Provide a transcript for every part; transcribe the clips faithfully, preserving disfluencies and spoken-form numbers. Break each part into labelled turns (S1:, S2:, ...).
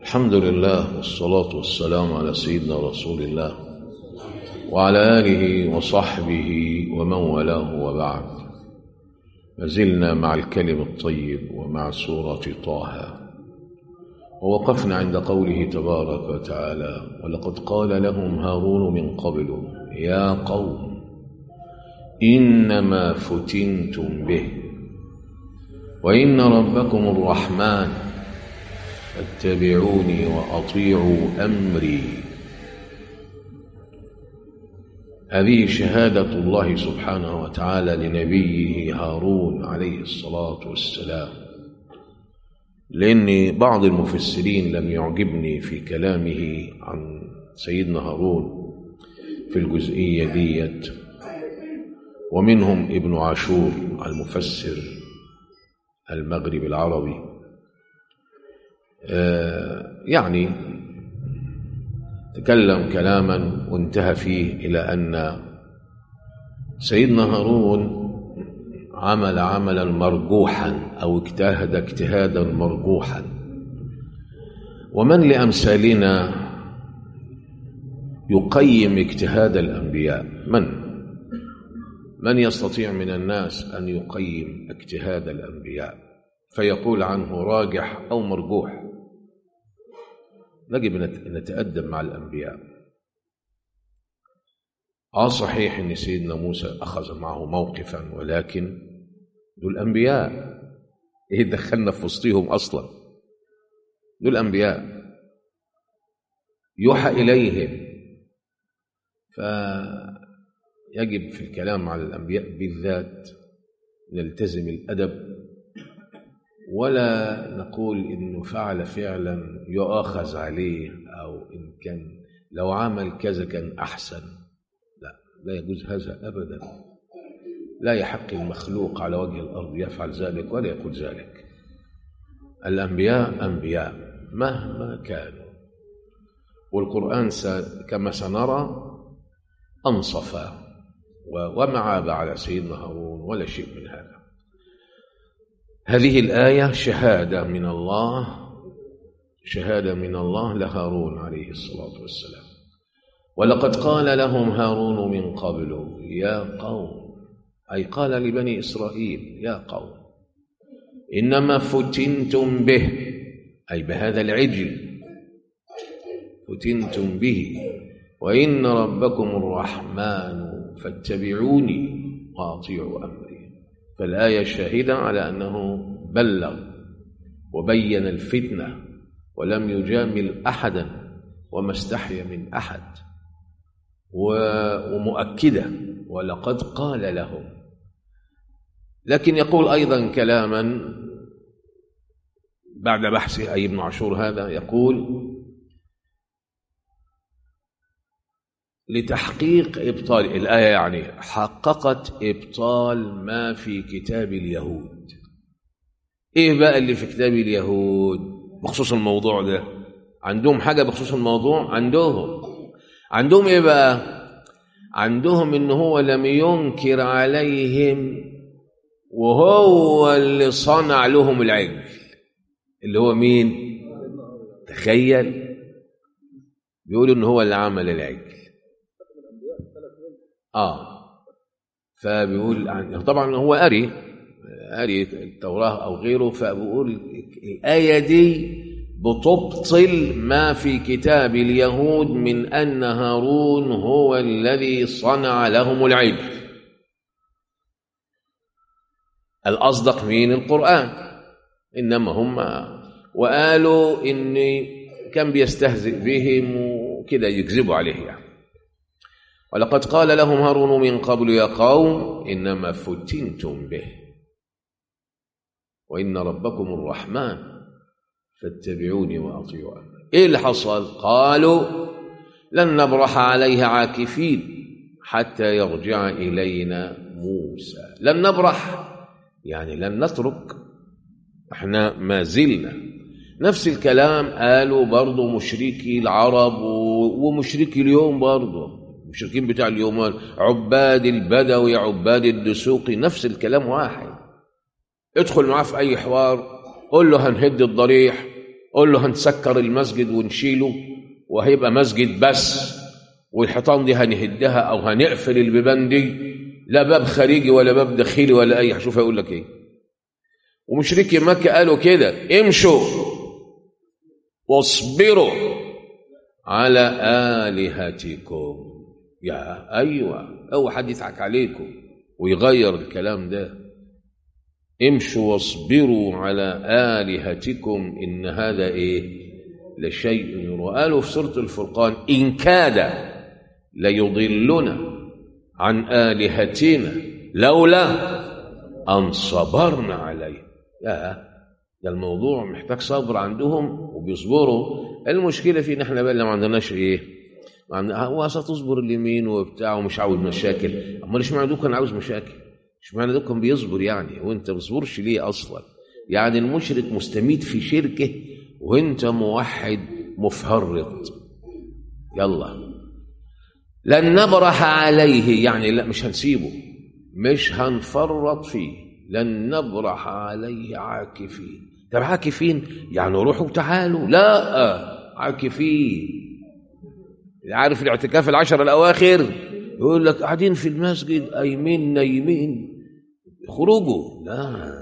S1: الحمد لله والصلاة والسلام على سيدنا رسول الله وعلى آله وصحبه ومن والاه وبعد. مازلنا مع الكلم الطيب ومع سورة طه، ووقفنا عند قوله تبارك وتعالى: ولقد قال لهم هارون من قبل يا قوم إنما فتنتم به وإن ربكم الرحمن فاتبعوني وأطيعوا أمري. هذه شهادة الله سبحانه وتعالى لنبيه هارون عليه الصلاة والسلام، لأن بعض المفسرين لم يعجبني في كلامه عن سيدنا هارون في الجزئية ديت، ومنهم ابن عاشور المفسر المغرب العربي، آه يعني تكلم كلاما وانتهى فيه إلى أن سيدنا هارون عمل عملا مرجوحا أو اجتهد اجتهادا مرجوحا. ومن لأمثالنا يقيم اجتهاد الأنبياء؟ من من يستطيع من الناس أن يقيم اجتهاد الأنبياء فيقول عنه راجح أو مرجوح؟ نجب أن نتأدب مع الأنبياء. آه صحيح أن سيدنا موسى أخذ معه موقفا، ولكن دول أنبياء، إيه دخلنا في وسطهم أصلا؟ دول أنبياء يوحى إليهم، فيجب في الكلام على الأنبياء بالذات نلتزم الأدب، ولا نقول إنه فعل فعلا يؤاخذ عليه، أو إن كان لو عمل كذا كان أحسن. لا، لا يجوز هذا أبدا. لا يحق المخلوق على وجه الأرض يفعل ذلك ولا يقول ذلك. الأنبياء أنبياء مهما كانوا، والقرآن كما سنرى أنصف وما عاب على سيدنا هارون ولا شيء من هذا. هذه الآية شهادة من الله، شهادة من الله لهارون عليه الصلاة والسلام. ولقد قال لهم هارون من قبل يا قوم، أي قال لبني إسرائيل يا قوم إنما فتنتم به، أي بهذا العجل فتنتم به، وإن ربكم الرحمن فاتبعوني وأطيعوا أمري. فالآية شاهدة على أنه بلغ وبين الفتنة ولم يجامل أحدا وما استحي من أحد، ومؤكدة ولقد قال لهم. لكن يقول أيضا كلاما بعد بحثه، أي ابن عاشور هذا يقول: لتحقيق إبطال الآية، يعني حققت إبطال ما في كتاب اليهود. إيه بقى اللي في كتاب اليهود بخصوص الموضوع ده؟ عندهم حاجة بخصوص الموضوع؟ عندهم عندهم إيه بقى؟ عندهم إنه هو لم ينكر عليهم، وهو اللي صنع لهم العجل، اللي هو مين؟ تخيل، بيقولوا إنه هو اللي عمل العجل. آه فبيقول طبعا هو قري قري التوراة أو غيره، فبيقول الآية دي بتبطل ما في كتاب اليهود من أن هارون هو الذي صنع لهم العجل. الأصدق من القرآن، إنما هم وقالوا إن كان بيستهزئ بهم وكده يكذبوا عليه يعني. ولقد قال لهم هارون من قبل يا قوم إنما فتنتم به وإن ربكم الرحمن فاتبعوني وأطيعوا أمري. إيه اللي حصل؟ قالوا لن نبرح عليها عاكفين حتى يرجع إلينا موسى. لن نبرح يعني لن نترك، احنا ما زلنا. نفس الكلام قالوا برضو مشركي العرب ومشركي اليوم، برضو المشركين بتاع اليوم، عباد البدوي عباد الدسوقي، نفس الكلام واحد. ادخل معاه في أي حوار، قل له هنهد الضريح قول له هنسكر المسجد ونشيله وهيبقى مسجد بس، والحيطان دي هنهدها او هنقفل البيبان دي، لا باب خارجي ولا باب داخلي ولا اي. شوف هيقول لك ايه. ومشركي مكة قالوا كده: امشوا واصبروا على آلهتكم. يا ايوه، اوعى حد يضحك عليكم ويغير الكلام ده. امشوا واصبروا على آلهتكم إن هذا إيه لشيء يرى. قالوا في سورة الفرقان: إن كاد ليضلنا عن آلهتنا لولا أن صبرنا عليه. يا ده الموضوع محتاج صبر عندهم وبيصبروا. المشكلة في إن إحنا بقى اللي ما عندناش إيه، ما عندنا هو تصبر اليمين وبتاع ومش عاوز مشاكل. أما ليش معنى دوك كان عاوز مشاكل؟ مش معنى دوك كان بيصبر يعني، وأنت بتصبرش ليه أصلا؟ يعني المشرك مستميت في شركه وأنت موحد مفرط. يلا لن نبرح عليه، يعني لا مش هنسيبه، مش هنفرط فيه. لن نبرح عليه عاكفين. طب عاكفين يعني روحوا تعالوا؟ لا، عاكفين. عارف الاعتكاف العشر الأواخر يقول لك قاعدين في المسجد قايمين نايمين، خروجوا لا،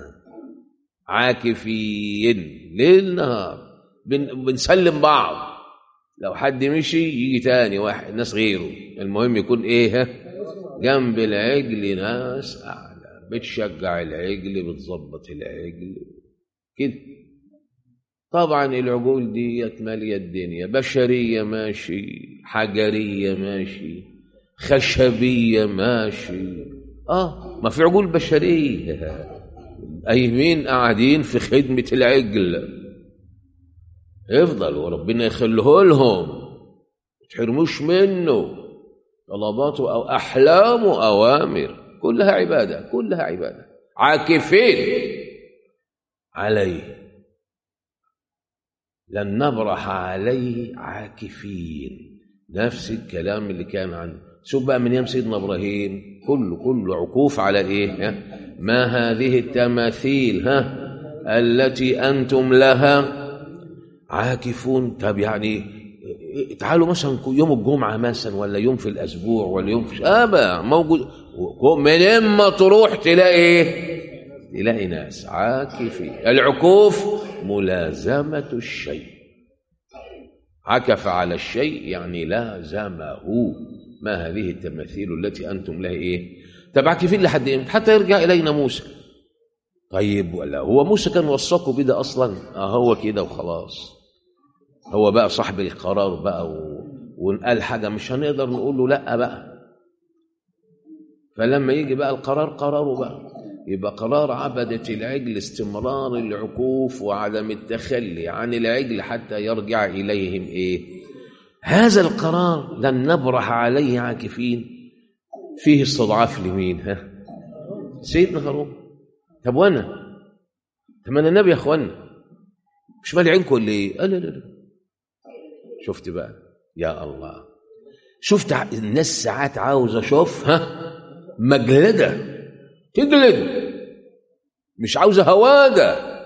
S1: عاكفين ليل نهار. بن بنسلم بعض، لو حد مشي يجي تاني واحد ناس غيره. المهم يكون ايه، جنب العجل ناس اعلى بتشجع العجل بتظبط العجل كده. طبعا العجول دي ماليه الدنيا، بشريه ماشي، حجريه ماشي، خشبيه ماشي. اه ما في عجول بشريه قايمين قاعدين في خدمه العجل. افضل وربنا يخليه لهم، ما تحرموش منه. طلباته او احلامه اوامر، كلها عباده، كلها عباده. عاكفين عليه، لن نبرح عليه عاكفين. نفس الكلام اللي كان عنه. شوف بقى من يوم سيدنا ابراهيم كله كله عكوف على ايه؟ ما هذه التماثيل ها التي انتم لها عاكفون. طب يعني تعالوا مثلا يوم الجمعه مثلا، ولا يوم في الاسبوع، ولا يوم في ابا موجود، من اما تروح تلاقي ايه؟ تلاقي ناس عاكفين. العكوف ملازمه الشيء، عكف على الشيء يعني لازمه. ما هذه التماثيل التي انتم لها ايه؟ طب عاكفين لحد امتى؟ حتى يرجع الينا موسى. طيب ولا هو موسى كان وصاكوا بده اصلا؟ اه هو كده وخلاص، هو بقى صاحب القرار بقى و... ونقال حاجه مش هنقدر نقول له لا بقى. فلما يجي بقى القرار قراره بقى، يبقى قرار عبدة العجل استمرار العكوف وعدم التخلي عن العجل حتى يرجع إليهم إيه؟ هذا القرار لن نبرح عليه عاكفين فيه استضعاف لمين؟ ها؟ سيدنا هارون. طب وانا؟ طب انا النبي يا اخوانا، مش مالي عينكم ولا ايه؟ لا لا لا. شفت بقى يا الله، شفت الناس ساعات عاوزه اشوف ها مجلده تجلد، مش عاوزه هواده.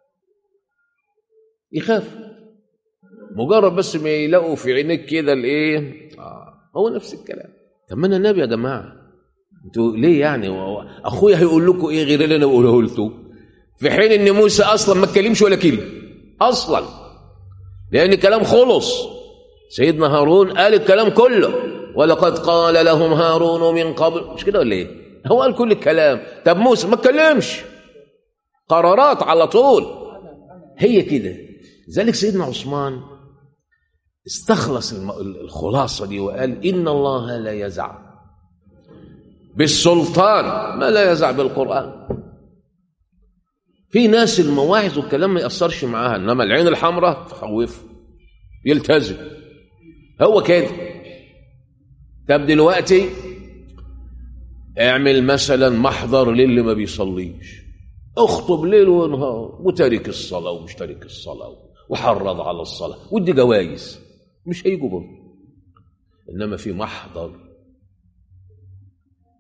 S1: يخاف مجرد بس ما يلاقوا في عينيك كده الايه. اه هو نفس الكلام. طب ما انا النبي يا جماعه، انتوا ليه يعني اخويا هيقول لكم ايه غير اللي انا بقوله لكم؟ في حين ان موسى اصلا ما اتكلمش ولا كلمه اصلا، لان كلام خلص. سيدنا هارون قال الكلام كله، ولقد قال لهم هارون من قبل، مش كده ولا ايه؟ هو قال كل الكلام. طب موسى ما اتكلمش، قرارات على طول. هي كده. ذلك سيدنا عثمان استخلص الخلاصه دي وقال ان الله لا يزع بالسلطان ما لا يزع بالقرآن. في ناس المواعظ والكلام ما يأثرش معاها، انما العين الحمراء تخوفه يلتزم. هو كده. طب دلوقتي اعمل مثلا محضر للي ما بيصليش، اخطب ليل ونهار وتارك الصلاة ومش تارك الصلاة وحرض على الصلاة ودي جوائز، مش هيجوا برضه. انما في محضر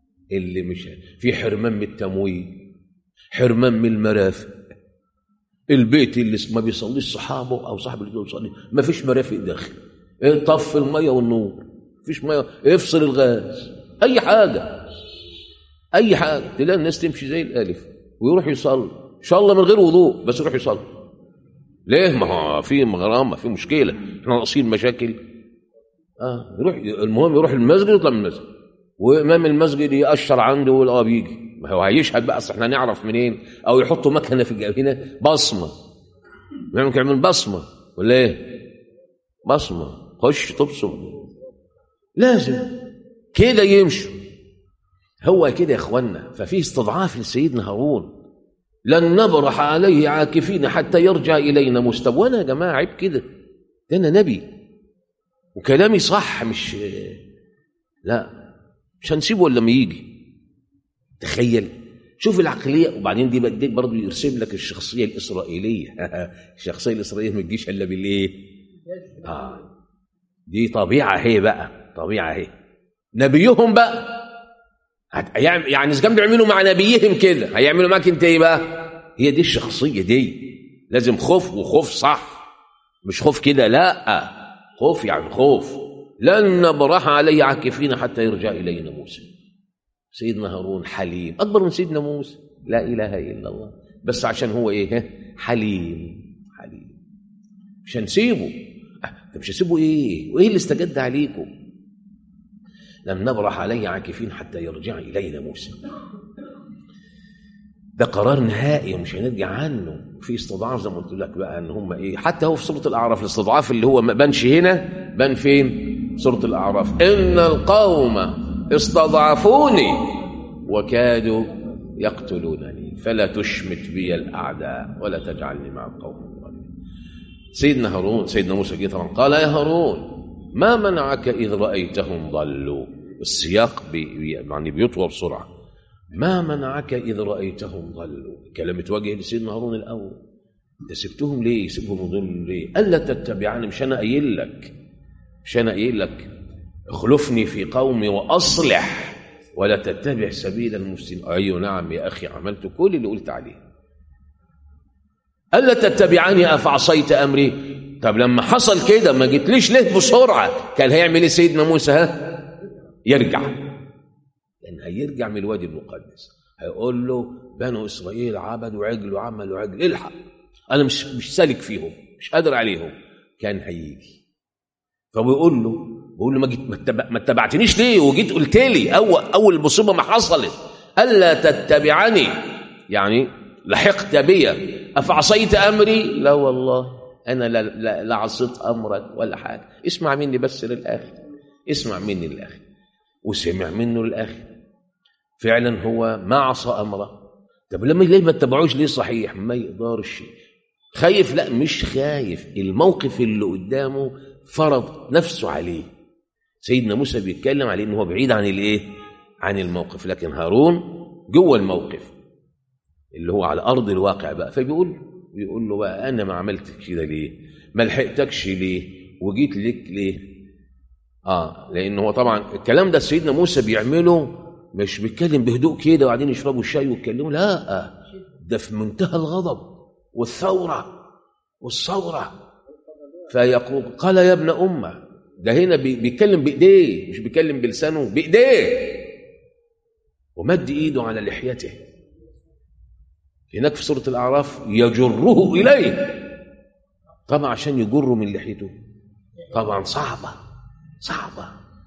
S1: اللي مش في حرمان من التمويل، حرمان من المرافق، البيت اللي ما بيصليش صحابه او صاحب اللي بيصلي ما فيش مرافق داخل، طفي الميه والنور، فيش ميه، افصل الغاز، اي حاجه اي حاجه. تلاقي الناس تمشي زي الالف ويروح يصلي ان شاء الله من غير وضوء، بس يروح يصلي. ليه؟ ما هو في غرامه، في مشكله، احنا ناقصين مشاكل. اه يروح، المهم يروح المسجد ويطلع من المسجد، وامام المسجد يأشر عنده ويقول اه بيجي. ما هو هيشهد بقى، اصل احنا نعرف منين؟ او يحطوا مكنه في هنا بصمه، ممكن يعمل بصمه ولا ايه؟ بصمه، خش تبصم، لازم كده يمشوا. هو كده يا اخوانا. ففي استضعاف لسيدنا هارون، لن نبرح عليه عاكفين حتى يرجع الينا مستوى. وانا يا جماعه عيب كده، ده انا نبي وكلامي صح، مش لا مش هنسيبه الا لما يجي. تخيل، شوف العقليه. وبعدين دي بديك برضه يرسم لك الشخصيه الاسرائيليه. الشخصيه الاسرائيليه ما تجيش الا بالايه؟ اه دي طبيعه هي بقى، طبيعه هي. نبيهم بقى يعني اذا كانوا بيعملوا مع نبيهم كده، هيعملوا معاك انت ايه بقى؟ هي دي الشخصيه دي. لازم خوف، وخوف صح، مش خوف كده، لا خوف يعني خوف. لن نبرح عليه عاكفين حتى يرجع الينا موسى. سيدنا هارون حليم اكبر من سيدنا موسى، لا اله الا الله. بس عشان هو ايه؟ حليم. حليم مش هنسيبه. طب مش هنسيبه ايه؟ وايه اللي استجد عليكم؟ لن نبرح عليه عاكفين حتى يرجع الينا موسى. ده قرار نهائي ومش هنرجع عنه. في استضعاف زي ما قلت لك بقى، ان هم ايه، حتى هو في سوره الاعراف الاستضعاف اللي هو ما بانش هنا، بان فين؟ سوره الاعراف. ان القوم استضعفوني وكادوا يقتلونني فلا تشمت بي الاعداء ولا تجعلني مع القوم الظالمين. سيدنا هارون، سيدنا موسى جه طبعا قال يا هارون ما منعك اذ رايتهم ضلوا. السياق بي يعني بيطول بسرعه. ما منعك إذ رأيتهم ضلوا. كلام متوجه لسيدنا هارون الأول. أنت سبتهم ليه؟ سبهم يضلوا ليه؟ ألا تتبعني. مش أنا قايل لك، مش أنا قايل لك اخلفني في قومي وأصلح ولا تتبع سبيل المفسدين. أيوة نعم يا أخي، عملت كل اللي قلت عليه. ألا تتبعني أفعصيت أمري. طب لما حصل كده ما جيتليش ليه بسرعة؟ كان هيعمل إيه سيدنا موسى؟ ها؟ يرجع، لأن هيرجع من الوادي المقدس، هيقول له بنو إسرائيل عبدوا عجل وعملوا عجل، الحق أنا مش مش سالك فيهم، مش قادر عليهم. كان هيجي فبيقول له بيقول له ما جيت ما اتبعتنيش ليه وجيت قلت لي أول أول مصيبة ما حصلت ألا تتبعني، يعني لحقت بي أفعصيت أمري. لا والله أنا لا, لا, لا عصيت أمرك ولا حاجة. اسمع مني بس للآخر، اسمع مني للآخر. وسمع منه للآخر. فعلا هو ما عصى أمره. طب لما ليه ما اتبعوش ليه؟ صحيح ما يقدرش. خايف؟ لا مش خايف، الموقف اللي قدامه فرض نفسه عليه. سيدنا موسى بيتكلم عليه انه هو بعيد عن الايه؟ عن الموقف، لكن هارون جوه الموقف اللي هو على ارض الواقع بقى. فبيقول بيقول له بقى انا ما عملتش كده ليه؟ ما لحقتكش ليه؟ وجيت لك ليه؟ اه لان هو طبعا الكلام ده سيدنا موسى بيعمله مش بيتكلم بهدوء كده وبعدين يشربوا الشاي ويتكلموا، لا ده في منتهى الغضب والثوره والثوره. فيقول قال يا ابن امه، ده هنا بيتكلم بايديه مش بيتكلم بلسانه، بايديه، ومد ايده على لحيته. هناك في سوره الاعراف يجره اليه، طبعا عشان يجره من لحيته طبعا صعبه صعبه.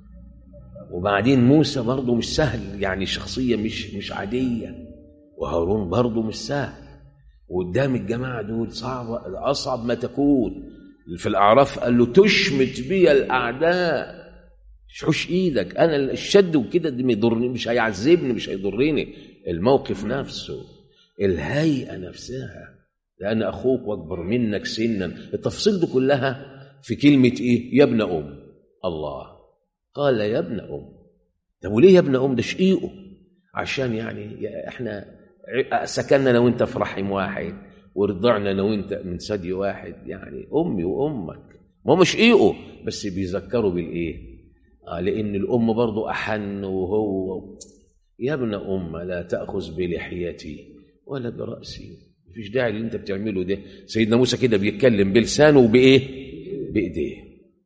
S1: وبعدين موسى برضه مش سهل، يعني شخصيه مش مش عاديه، وهارون برضه مش سهل، وقدام الجماعه دول صعبه اصعب ما تكون. في الاعراف قال له تشمت بي الاعداء، شوش ايدك، انا الشد وكده دي ما يضرني، مش هيعذبني مش هيضرني. الموقف نفسه، الهيئه نفسها، لان اخوك واكبر منك سنا. التفاصيل دي كلها في كلمه ايه؟ يا ابن ام. الله قال يا ابن ام. طب وليه يا ابن ام؟ ده شقيقه، عشان يعني احنا سكننا انا وانت في رحم واحد ورضعنا انا وانت من ثدي واحد، يعني امي وامك، ما هو مش ايقه بس بيذكروا بالايه؟ آه لان الام برضو احن. وهو يا ابن ام لا تاخذ بلحيتي ولا براسي، مفيش داعي اللي انت بتعمله ده. سيدنا موسى كده بيتكلم بلسانه وبايه؟ بايديه.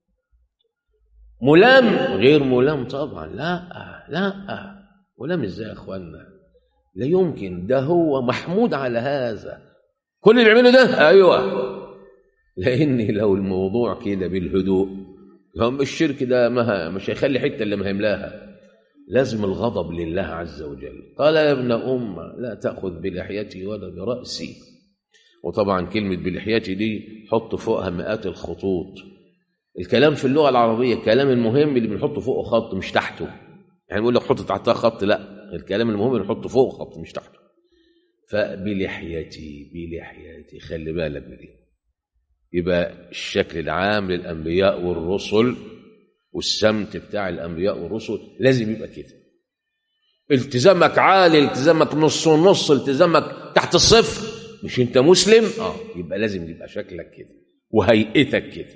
S1: ملام غير ملام طبعا، لا لا ملام ازاي يا اخوانا؟ لا يمكن، ده هو محمود على هذا. كل اللي بيعمله ده ايوه، لان لو الموضوع كده بالهدوء هم الشرك ده ما مش هيخلي حته اللي ما هيملاها. لازم الغضب لله عز وجل. قال يا ابن أم لا تأخذ بلحيتي ولا برأسي. وطبعا كلمة بلحيتي دي حط فوقها مئات الخطوط. الكلام في اللغة العربية الكلام المهم اللي بنحطه فوقه خط مش تحته. يعني بيقول لك حط تحتها خط، لا، الكلام المهم اللي نحطه فوقه خط مش تحته. فبلحيتي بلحيتي خلي بالك بدي. يبقى الشكل العام للأنبياء والرسل والسمت بتاع الأنبياء والرسل لازم يبقى كده. التزامك عالي، التزامك نص ونص، التزامك تحت الصفر، مش انت مسلم؟ اه يبقى لازم يبقى شكلك كده وهيئتك كده.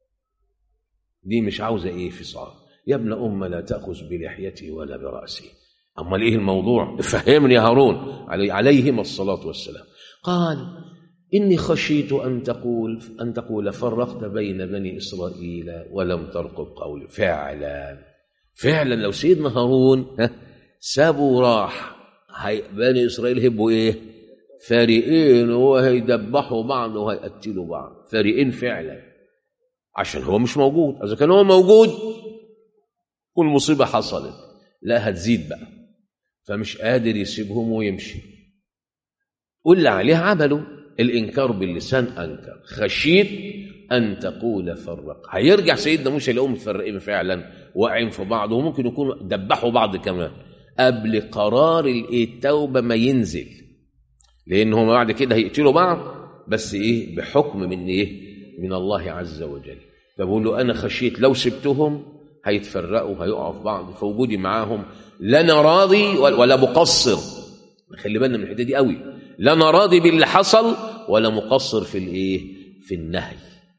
S1: دي مش عاوزة ايه فصال. يا ابن أم لا تأخذ بلحيتي ولا برأسي. أمال ايه الموضوع؟ فهمني يا هارون علي عليهم الصلاة والسلام. قال إني خشيت أن تقول أن تقول فرقت بين بني إسرائيل ولم ترقب قولي. فعلا فعلا لو سيدنا هارون سابوا راح بني إسرائيل هيبقوا إيه؟ فريقين، وهيدبحوا بعض وهيقتلوا بعض. فريقين فعلا، عشان هو مش موجود. إذا كان هو موجود والمصيبة حصلت لا هتزيد بقى، فمش قادر يسيبهم ويمشي. واللي عليه عمله الإنكار باللسان أنكر. خشيت أن تقول فرق. هيرجع سيدنا موسى يلاقيهم متفرقين فعلا واقعين في بعض، وممكن يكونوا دبحوا بعض كمان قبل قرار التوبة ما ينزل، لأنهم بعد كده هيقتلوا بعض، بس إيه؟ بحكم من إيه؟ من الله عز وجل. فبقول له أنا خشيت لو سبتهم هيتفرقوا هيقعوا في بعض، فوجودي معاهم لا أنا راضي ولا مقصر. خلي بالنا من الحته دي قوي. لا انا راضي باللي حصل ولا مقصر في الايه؟ في النهي.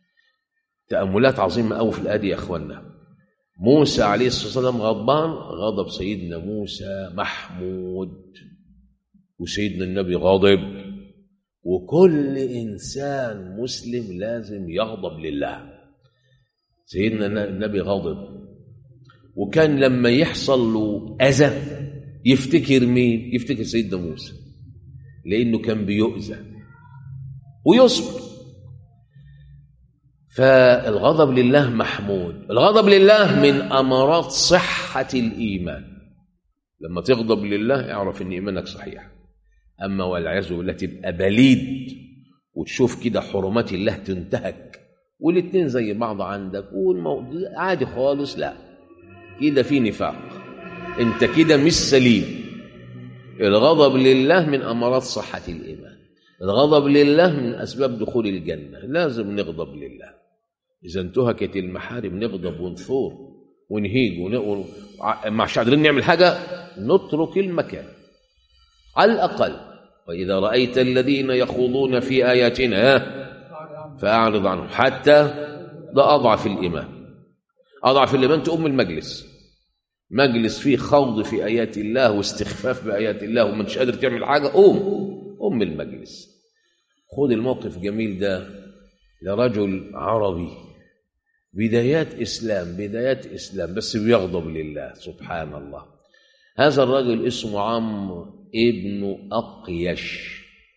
S1: تأملات عظيمه قوي في الآية يا اخوانا. موسى عليه الصلاه والسلام غضبان، غضب سيدنا موسى محمود، وسيدنا النبي غاضب. وكل انسان مسلم لازم يغضب لله. سيدنا النبي غاضب، وكان لما يحصل له اذى يفتكر مين؟ يفتكر سيدنا موسى، لأنه كان بيؤذى ويصبر. فالغضب لله محمود. الغضب لله من أمارات صحة الإيمان. لما تغضب لله اعرف إن إيمانك صحيح. أما والعياذ بالله تبقى بليد وتشوف كده حرمات الله تنتهك والاتنين زي بعض عندك والموضوع عادي خالص، لا كده في نفاق، انت كده مش سليم. الغضب لله من أمارات صحة الإيمان. الغضب لله من أسباب دخول الجنة. لازم نغضب لله. إذا انتهكت المحارم نغضب ونثور ونهيج ون... مش قادرين نعمل حاجة نترك المكان على الأقل. وإذا رأيت الذين يخوضون في آياتنا فأعرض عنهم. حتى ده أضعف الإيمان. أضعف الإيمان تقوم المجلس، مجلس فيه خوض في آيات الله واستخفاف بآيات الله وما انتش قادر تعمل حاجة، قوم قوم المجلس. خد الموقف جميل ده لرجل عربي بدايات إسلام بدايات إسلام بس بيغضب لله سبحان الله. هذا الرجل اسمه عمرو ابن أقيش،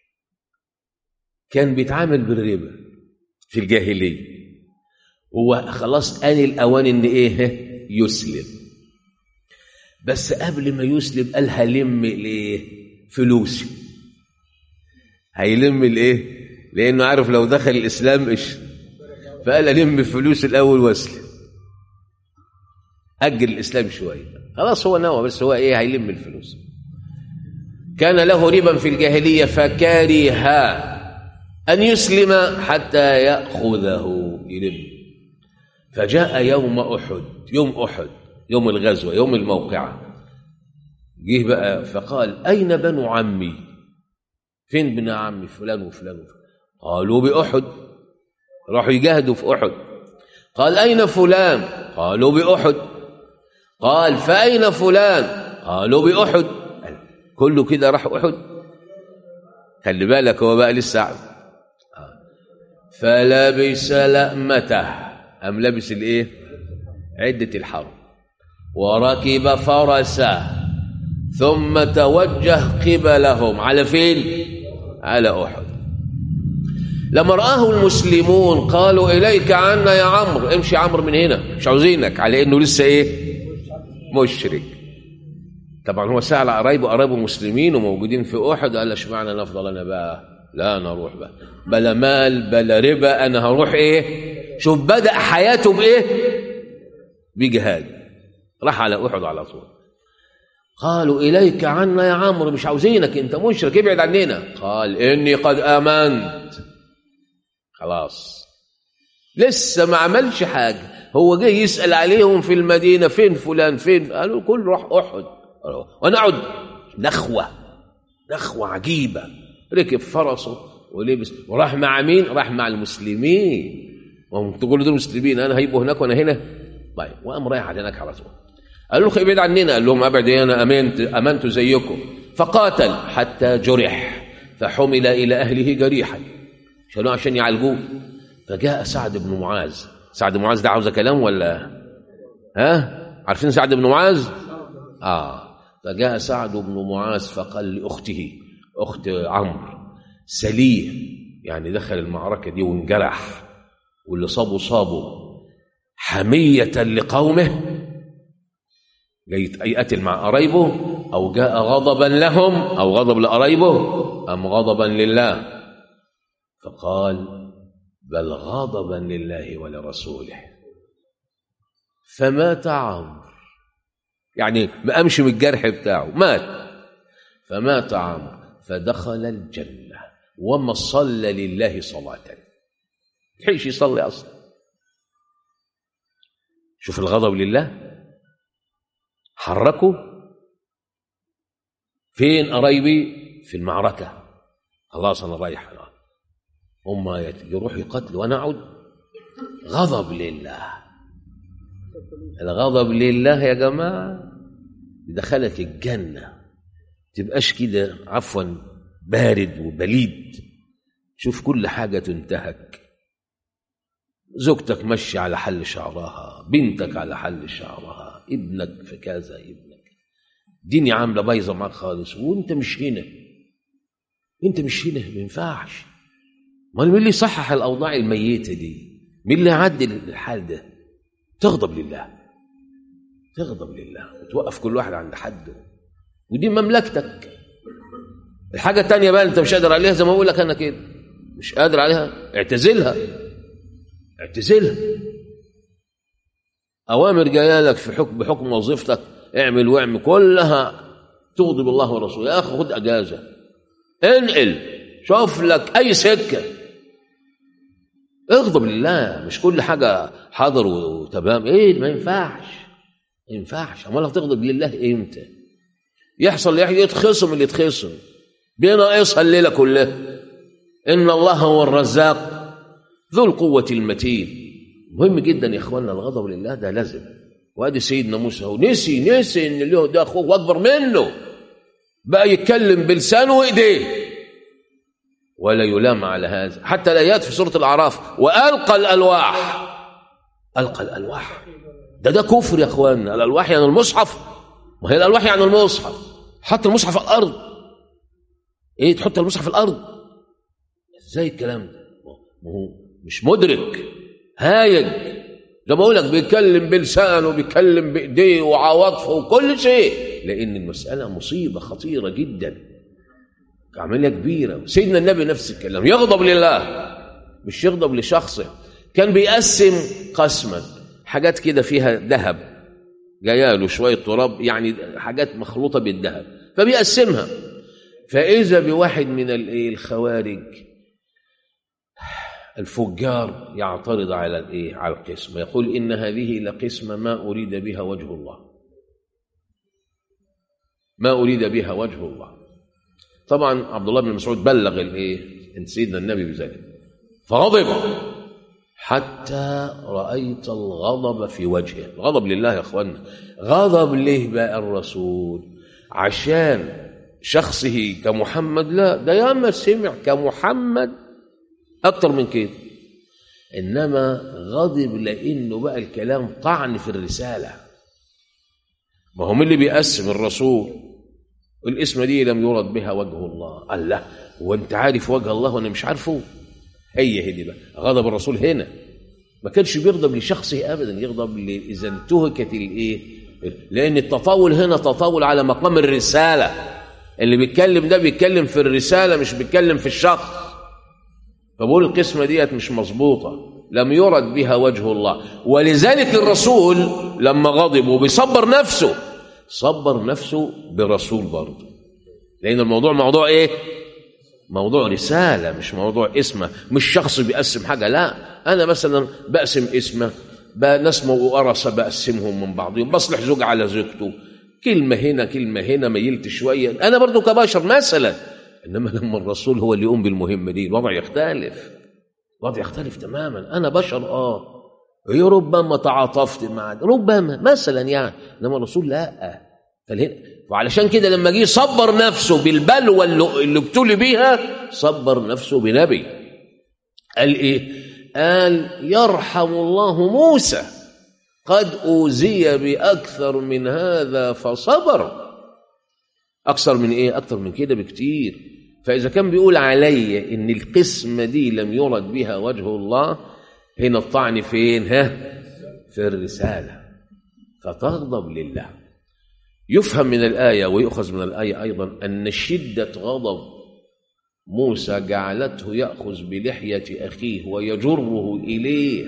S1: كان بيتعامل بالربا في الجاهلية. هو خلاص آن الأوان إن إيه؟ يسلم. بس قبل ما يسلم قال هلم الايه؟ فلوسي. هيلم الايه؟ لانه عارف لو دخل الاسلام ايش، فقال الم فلوس الاول واسلم. اجل الاسلام شويه، خلاص هو نوى، بس هو ايه؟ هيلم الفلوس. كان له ربا في الجاهليه فكره ان يسلم حتى ياخذه يلم. فجاء يوم احد، يوم احد يوم الغزوة يوم الموقعة، جه بقى فقال أين بنو عمي؟ فين بنو عمي فلان وفلان وفلان؟ قالوا بأحد، راحوا يجاهدوا في أحد. قال أين فلان؟ قالوا بأحد. قال فأين فلان؟ قالوا بأحد. كله كده راح أحد. خلي بالك هو بقى لسه فلبس لأمته، أم لبس الايه؟ عدة الحرب، وركب فرسه ثم توجه قبلهم على فين؟ على أحد. لما رآه المسلمون قالوا إليك عنا يا عمرو، امشي عمرو من هنا، مش عاوزينك، على إنه لسه إيه؟ مشرك. طبعا هو سأل قرايبه، قرايبه مسلمين وموجودين في أحد، قال اشمعنى نفضل أنا بقى؟ لا أنا أروح بقى، بلا مال بلا ربا، أنا هروح إيه؟ شوف بدأ حياته بإيه؟ بجهاد، راح على أحد على طول. قالوا إليك عنا يا عمرو، مش عاوزينك، أنت مشرك، ابعد عننا. قال إني قد آمنت. خلاص لسه ما عملش حاجة، هو جاي يسأل عليهم في المدينة، فين فلان فين؟ قالوا كل روح أحد. ونعد نخوة نخوة عجيبة، ركب فرسه ولبس وراح مع مين؟ راح مع المسلمين. وهم تقولوا دول مسلمين، أنا هيبقوا هناك وأنا هنا. طيب وقام رايح على هناك على طول. قالوا له ابعد عننا، قال لهم ابعد، انا امنت امنت زيكم. فقاتل حتى جرح، فحمل الى اهله جريحا، شالوه عشان يعالجوه. فجاء سعد بن معاذ. سعد بن معاذ ده عاوز كلام ولا ها؟ عارفين سعد بن معاذ؟ اه فجاء سعد بن معاذ فقال لاخته، اخت عمرو، سليه، يعني دخل المعركه دي وانجرح، واللي صابه صابه حميه لقومه، جاي يقتل مع قرايبه، او جاء غضبا لهم او غضب لقرايبه، ام غضبا لله. فقال بل غضبا لله ولرسوله. فمات عمرو، يعني ما قامش من الجرح بتاعه، مات. فمات عمرو فدخل الجنه وما صلى لله صلاه، لحقش يصلي اصلا. شوف الغضب لله، حركوا. فين قرايبي؟ في المعركة، خلاص أنا رايح، هم يروحوا يقتلوا وأنا أعود. غضب لله. الغضب لله يا جماعة دخلك الجنة، تبقاش كده عفوا بارد وبليد. شوف كل حاجة تنتهك، زوجتك مشي على حل شعرها، بنتك على حل شعرها، ابنك في كذا، ابنك الدنيا عامله بايظه معاك خالص، وانت مش هنا، انت مش هنا، ما ينفعش. امال مين اللي يصحح الاوضاع الميته دي؟ مين اللي يعدل الحال ده؟ تغضب لله، تغضب لله وتوقف كل واحد عند حده، ودي مملكتك. الحاجه الثانيه بقى انت مش قادر عليها، زي ما بقول لك انا كده مش قادر عليها، اعتزلها، اعتزلها. اوامر جايه لك في حكم بحكم وظيفتك، اعمل واعمل، كلها تغضب الله ورسوله. يا اخي خد اجازه، انقل، شوف لك اي سكه، اغضب لله. مش كل حاجه حاضر وتمام، ايه ما ينفعش، ما ينفعش. امال هتغضب لله امتى؟ يحصل يتخصم اللي يتخصم، بيناقصها الليله كلها. ان الله هو الرزاق ذو القوه المتين. مهم جدا يا اخواننا الغضب لله ده لازم. وادي سيدنا موسى ونسي نسي ان له ده اخوه واكبر منه، بقى يتكلم بلسانه وايديه، ولا يلام على هذا. حتى الايات في سوره الاعراف والقى الالواح، القى الالواح، ده ده كفر يا اخواننا. الالواح يعني المصحف، ما هي الالواح يعني المصحف. حط المصحف في الارض، ايه تحط المصحف في الارض؟ ازاي الكلام ده؟ ما هو مش مدرك، هايج. ده بقول لك بيتكلم بلسانه وبيتكلم بايديه وعواطفه وكل شيء، لان المساله مصيبه خطيره جدا، عمليه كبيره. سيدنا النبي نفس الكلام، يغضب لله مش يغضب لشخصه. كان بيقسم قسما حاجات كده فيها ذهب، جاياله شويه تراب، يعني حاجات مخلوطه بالذهب، فبيقسمها. فاذا بواحد من الخوارج الفجار يعترض على الايه، على القسمه، يقول ان هذه لقسمه ما اريد بها وجه الله، ما اريد بها وجه الله. طبعا عبد الله بن مسعود بلغ الايه ان سيدنا النبي بذلك، فغضب حتى رايت الغضب في وجهه. الغضب لله يا اخوانا. غضب ليه بقى الرسول؟ عشان شخصه كمحمد، لا، ده ياما سمع كمحمد أكتر من كده، إنما غضب لأنه بقى الكلام طعن في الرسالة. ما هم اللي بيقسم الرسول الاسم دي لم يرد بها وجه الله، قال لا وانت عارف وجه الله وانا مش عارفه. هي هدي بقى غضب الرسول هنا، ما كانش بيغضب لشخصه ابدا، يغضب اذا انتهكت الايه، لان التطاول هنا تطاول على مقام الرساله، اللي بيتكلم ده بيتكلم في الرساله مش بيتكلم في الشخص. فبقول القسمه ديت مش مظبوطه، لم يرد بها وجه الله. ولذلك الرسول لما غضب وبيصبر نفسه، صبر نفسه برسول برضه، لأن الموضوع موضوع إيه؟ موضوع رسالة، مش موضوع اسمه، مش شخص بيقسم حاجة. لا، أنا مثلا بقسم اسمه، نسمة وقرصة بقسمهم من بعضهم، بصلح زوج على زوجته، كلمة هنا كلمة هنا، ميلت شوية، أنا برضه كبشر مثلا. إنما لما الرسول هو اللي يقوم بالمهمة دي الوضع يختلف، الوضع يختلف تماما. أنا بشر آه ربما تعاطفت مع ربما مثلا يعني، انما الرسول لا. وعلشان كده لما جه صبر نفسه بالبلوى اللي ابتلي بيها، صبر نفسه بنبي. قال ايه؟ قال يرحم الله موسى قد اوذي باكثر من هذا فصبر. اكثر من ايه؟ اكثر من كده بكتير. فاذا كان بيقول علي ان القسمه دي لم يرد بها وجه الله، هنا الطعن فين؟ ها؟ في الرسالة، فتغضب لله. يفهم من الآية ويؤخذ من الآية أيضا أن شدة غضب موسى جعلته يأخذ بلحية أخيه ويجره إليه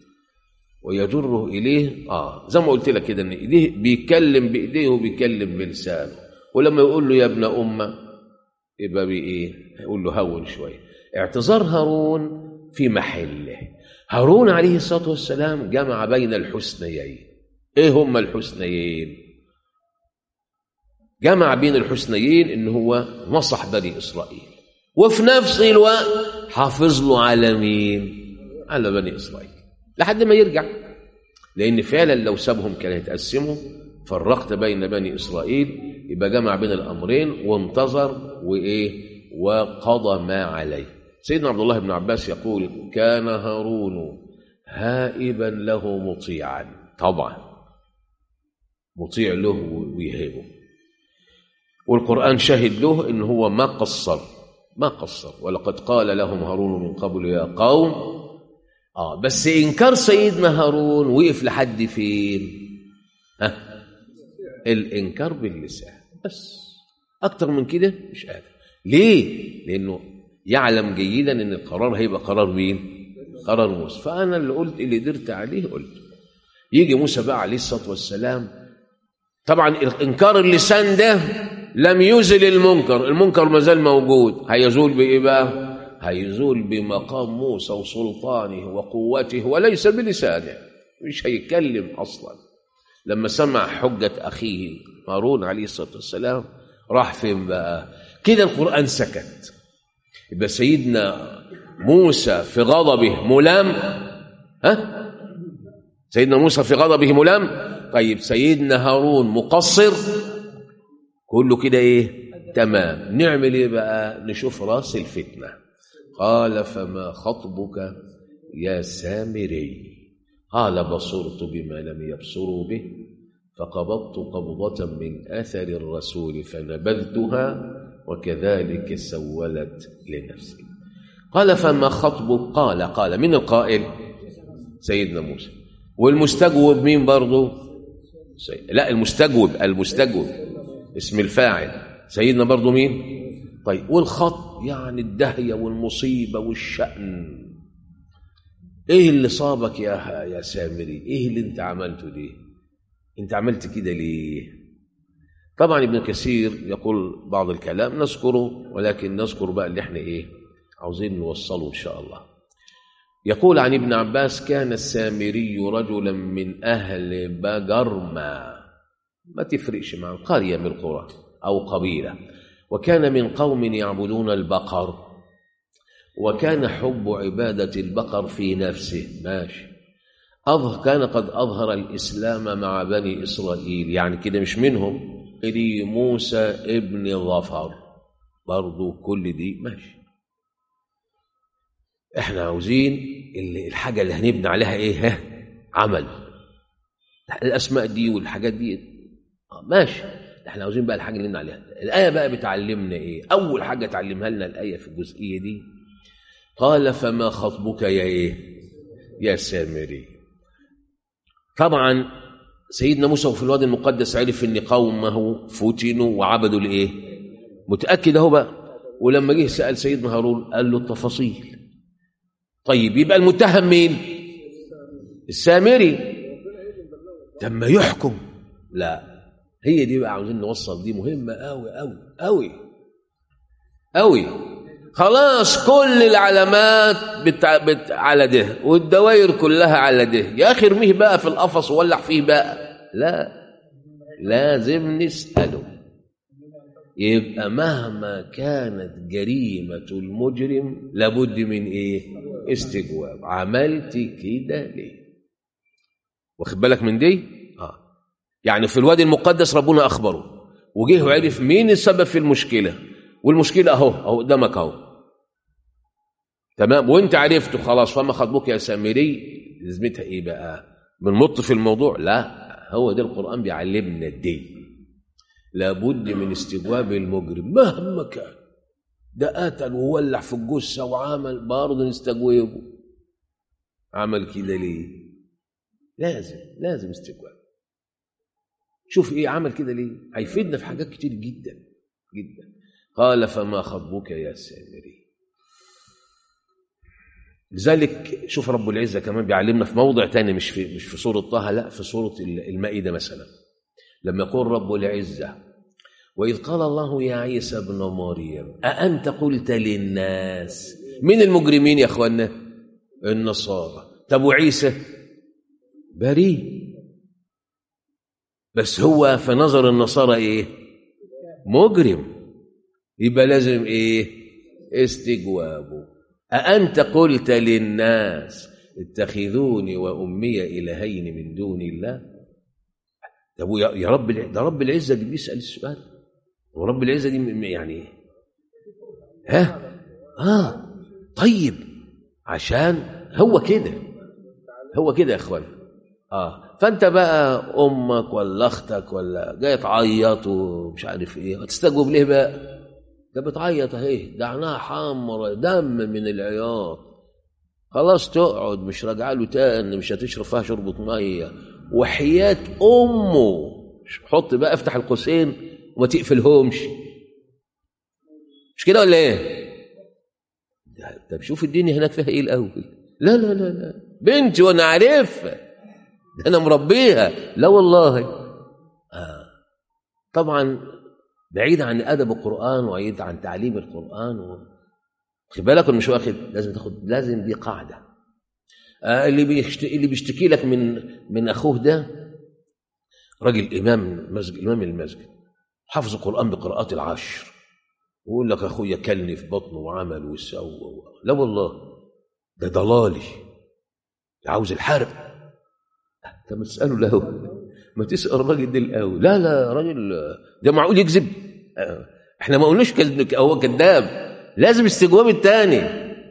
S1: ويجره إليه آه زي ما قلت لك كده، إن إيديه بيكلم بإيديه وبيكلم بلسانه. ولما يقول له يا ابن أمة يبقى بإيه؟ يقول له هون شوية. اعتذار هارون في محله. هارون عليه الصلاة والسلام جمع بين الحسنيين. ايه هم الحسنيين؟ جمع بين الحسنيين ان هو نصح بني اسرائيل، وفي نفس الوقت حافظ له على مين؟ على بني اسرائيل لحد ما يرجع، لان فعلا لو سابهم كانوا يتقسموا. فرقت بين بني اسرائيل، يبقى جمع بين الامرين وانتظر وايه وقضى ما عليه. سيدنا عبد الله بن عباس يقول كان هارون هائبا له مطيعا، طبعا مطيع له ويهيبه، والقرآن شهد له إن هو ما قصر ما قصر ولقد قال لهم هارون من قبل يا قوم. آه بس إنكار سيدنا هارون وقف لحد فين؟ ها؟ الإنكار باللسان بس، أكتر من كده مش قادر. ليه؟ لأنه يعلم جيدا ان القرار هيبقى قرار مين؟ قرار موسى. فانا اللي قلت اللي قدرت عليه قلت. يجي موسى بقى عليه الصلاه والسلام، طبعا انكار اللسان ده لم يزل المنكر، المنكر ما زال موجود. هيزول بايه بقى؟ هيزول بمقام موسى وسلطانه وقوته وليس بلسانه، مش هيتكلم اصلا. لما سمع حجه اخيه هارون عليه الصلاه والسلام راح فين بقى؟ كده القران سكت. يبقى سيدنا موسى في غضبه ملام. ها؟ سيدنا موسى في غضبه ملام. طيب سيدنا هارون مقصر، كله كده ايه؟ تمام. نعمل ايه بقى؟ نشوف راس الفتنه. قال فما خطبك يا سامري؟ قال بصرت بما لم يبصروا به فقبضت قبضة من أثر الرسول فنبذتها وكذلك سولت لنفسي. قال فما خطبك؟ قال قال من القائل؟ سيدنا موسى. والمستجوب مين برضو؟ سيد. لا المستجوب المستجوب اسم الفاعل سيدنا برضو مين؟ طيب والخط يعني الدهية والمصيبة والشأن. ايه اللي صابك يا يا سامري؟ ايه اللي انت عملته دي؟ انت عملت كده ليه؟ طبعا ابن كثير يقول بعض الكلام نذكره، ولكن نذكر بقى اللي احنا ايه عاوزين نوصله ان شاء الله. يقول عن ابن عباس كان السامري رجلا من اهل بجرما، ما تفرقش مع قرية من القرى او قبيلة، وكان من قوم يعبدون البقر، وكان حب عبادة البقر في نفسه ماشي. أظهر كان قد أظهر الإسلام مع بني إسرائيل، يعني كده مش منهم، دي موسى ابن ظفر، برضو كل دي ماشي. احنا عاوزين الحاجة اللي هنبني عليها ايه؟ ها، عمل. الاسماء دي والحاجات دي ماشي، احنا عاوزين بقى الحاجة اللي نبني عليها. الآية بقى بتعلمنا ايه؟ اول حاجة تعلمها لنا الآية في الجزئية دي، قال فما خطبك يا ايه يا سامري. طبعا سيدنا موسى في الوادي المقدس عرف ان قومه فتنوا وعبدوا الايه، متاكد اهو بقى. ولما جه سال سيدنا هارون قال له التفاصيل. طيب يبقى المتهم مين؟ السامري. لما يحكم لا، هي دي بقى عاوزين نوصل، دي مهمه قوي قوي قوي قوي. خلاص كل العلامات بتاع بت... على ده، والدوائر كلها على ده. يا اخي ارميه بقى في القفص وولع فيه بقى، لا، لازم نسأله. يبقى مهما كانت جريمة المجرم لابد من ايه؟ استجواب. عملت كده ليه؟ واخد بالك من دي؟ اه يعني في الوادي المقدس ربنا اخبره وجه وعرف مين السبب في المشكلة، والمشكلة اهو اهو قدامك اهو، تمام، وانت عرفته خلاص. فما خطبك يا سامري، لازمتها ايه بقى؟ بنمط في الموضوع؟ لا، هو ده القرآن بيعلمنا دي، لابد من استجواب المجرم مهما كان. ده قتل وولع في الجثة وعمل، برضه نستجوبه. عمل كده ليه؟ لازم لازم استجواب. شوف ايه عمل كده ليه، هيفيدنا في حاجات كتير جدا جدا. قال فما خطبك يا سامري. لذلك شوف رب العزة كمان بيعلمنا في موضع تاني، مش في مش في سورة طه، لا، في سورة المائدة مثلا، لما يقول رب العزة وإذ قال الله يا عيسى ابن مريم أأنت قلت للناس. من المجرمين يا أخوانا؟ النصارى. طب وعيسى بريء، بس هو في نظر النصارى إيه؟ مجرم. يبقى لازم إيه؟ استجوابه. أأنت قلت للناس اتخذوني وأمي إلهين من دون الله. طب يا رب، ده رب العزة اللي بيسأل السؤال، ورب العزة دي يعني ها اه طيب، عشان هو كده هو كده يا اخوان. اه فانت بقى امك ولا اختك ولا جاي تعيط ومش عارف ايه، هتستجوب ليه بقى؟ ده بتعيط اهي، ده عينها حمرا دم من العياط، خلاص تقعد مش راجعه له تاني، مش هتشرب فيها شربة ميه وحياة امه. حط بقى افتح القوسين وما تقفلهمش، مش كده ولا ايه؟ طب شوف الدنيا هناك فيها ايه الاول. لا لا لا لا بنتي وانا عارفها، ده انا مربيها. لا والله. آه. طبعا بعيد عن ادب القران وبعيد عن تعليم القران و... خد بالك مش واخد، لازم تاخد، لازم دي قاعده. آه اللي بيشتكي اللي بيشتكي لك من من اخوه ده راجل امام مسجد، امام المسجد، حافظ القران بقراءات العشر، ويقول لك اخويا كلني في بطنه وعمل وسوى و... لا والله، ده ضلالي عاوز الحرق. انت ما تساله له، ما تسال الراجل ده الاول. لا لا راجل ده معقول يكذب؟ احنا ما قلناش هو كذاب، لازم استجواب الثاني.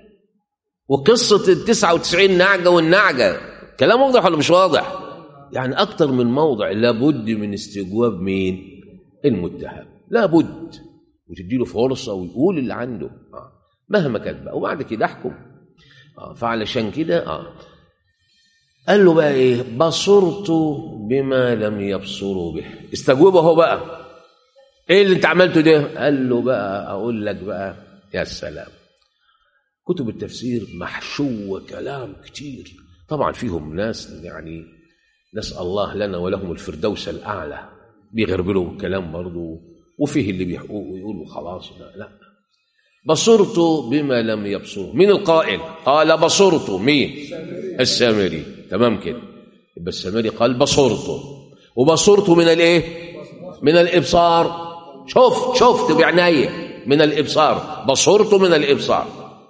S1: وقصه التسعة وتسعين نعجه والنعجه كلام واضح ولا مش واضح؟ يعني اكتر من موضع لابد من استجواب مين؟ المتهم، لابد، وتديله فرصه ويقول اللي عنده آه. مهما كان بقى، وبعد كده احكم. آه. فعلشان كده اه قال له بقى ايه؟ بصرت بما لم يبصروا به. استجوبه هو بقى، ايه اللي انت عملته ده؟ قال له بقى اقول لك بقى يا سلام، كتب التفسير محشوه كلام كتير، طبعا فيهم ناس يعني نسأل الله لنا ولهم الفردوس الأعلى بيغربلوا الكلام برضه، وفيه اللي بيحقوق ويقولوا خلاص. لا لا، بصرت بما لم يبصروا. مين القائل؟ قال بصرت. مين؟ السامري. تمام كده، يبقى السامري قال بصرت، وبصرت من الايه؟ من الابصار. شفت شفت بعناية من الابصار، بصرت من الابصار.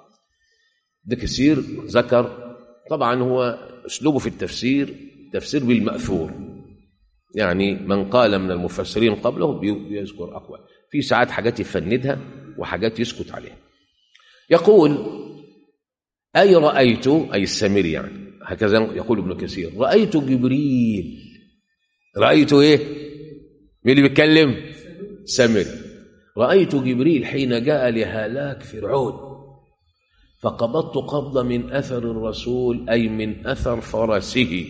S1: ده كثير ذكر. طبعا هو اسلوبه في التفسير تفسير بالمأثور، يعني من قال من المفسرين قبله بيذكر أقوال، في ساعات حاجات يفندها وحاجات يسكت عليها. يقول أي رأيت، أي السامري يعني، هكذا يقول ابن كثير، رأيت جبريل. رأيت إيه؟ مين اللي بيتكلم؟ سامري. رأيت جبريل حين جاء لهلاك فرعون، فقبضت قبضة من أثر الرسول، أي من أثر فرسه.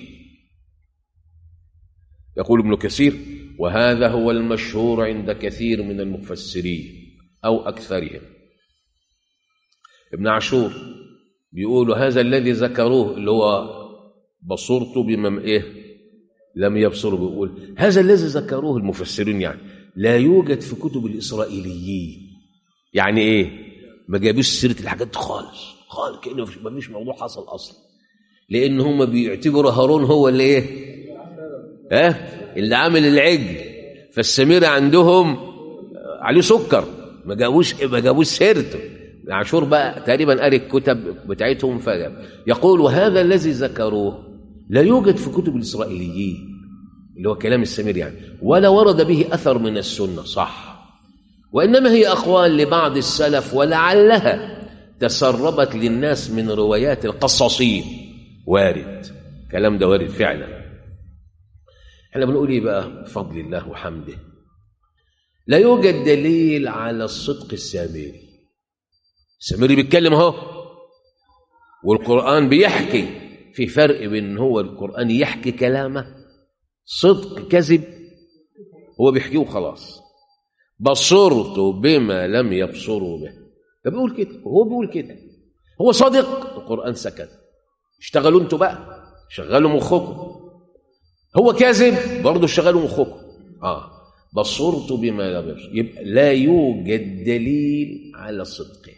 S1: يقول ابن كثير وهذا هو المشهور عند كثير من المفسرين أو أكثرهم. ابن عاشور بيقول هذا الذي ذكروه اللي هو بصرت بما إيه لم يبصروا، بيقول هذا الذي ذكروه المفسرين يعني لا يوجد في كتب الإسرائيليين. يعني إيه؟ ما جابوش سيرة الحاجات دي خالص خالص، كأنه ما فيش موضوع حصل أصلا، لأن هم بيعتبروا هارون هو اللي إيه؟ ها؟ اللي عامل العجل، فالسميرة عندهم عليه سكر، ما جابوش ما جابوش سيرته. عاشور بقى تقريبا قاري الكتب بتاعتهم فجاب. يقول وهذا الذي ذكروه لا يوجد في كتب الإسرائيليين، اللي هو كلام السمير يعني، ولا ورد به أثر من السنة، صح، وإنما هي أقوال لبعض السلف ولعلها تسربت للناس من روايات القصاصين. وارد كلام ده، وارد فعلا. احنا بنقول ايه بقى؟ بفضل الله وحمده لا يوجد دليل على الصدق السامري. السامري بيتكلم اهو والقرآن بيحكي، في فرق بين هو القرآن يحكي كلامه صدق كذب، هو بيحكيه وخلاص، بصرت بما لم يبصروا به، ده بيقول كده وهو بيقول كده، هو صادق، القرآن سكت. اشتغلوا انتوا بقى، شغلوا مخكم. هو كاذب برضه، شغلوا مخكم. اه بصرت بما لم يبصروا، يبقى لا يوجد دليل على صدقه،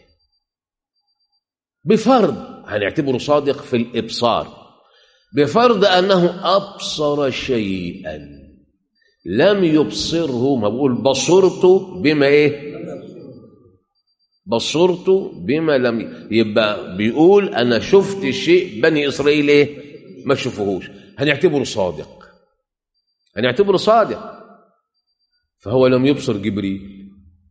S1: بفرض هنعتبره صادق في الإبصار، بفرض أنه أبصر شيئا لم يبصره. ما بقول بصرت بما إيه؟ بصرت بما لم، يبقى بيقول أنا شفت شيء بني إسرائيل إيه؟ ما شوفوهوش، هنعتبره صادق، هنعتبره صادق. فهو لم يبصر جبريل.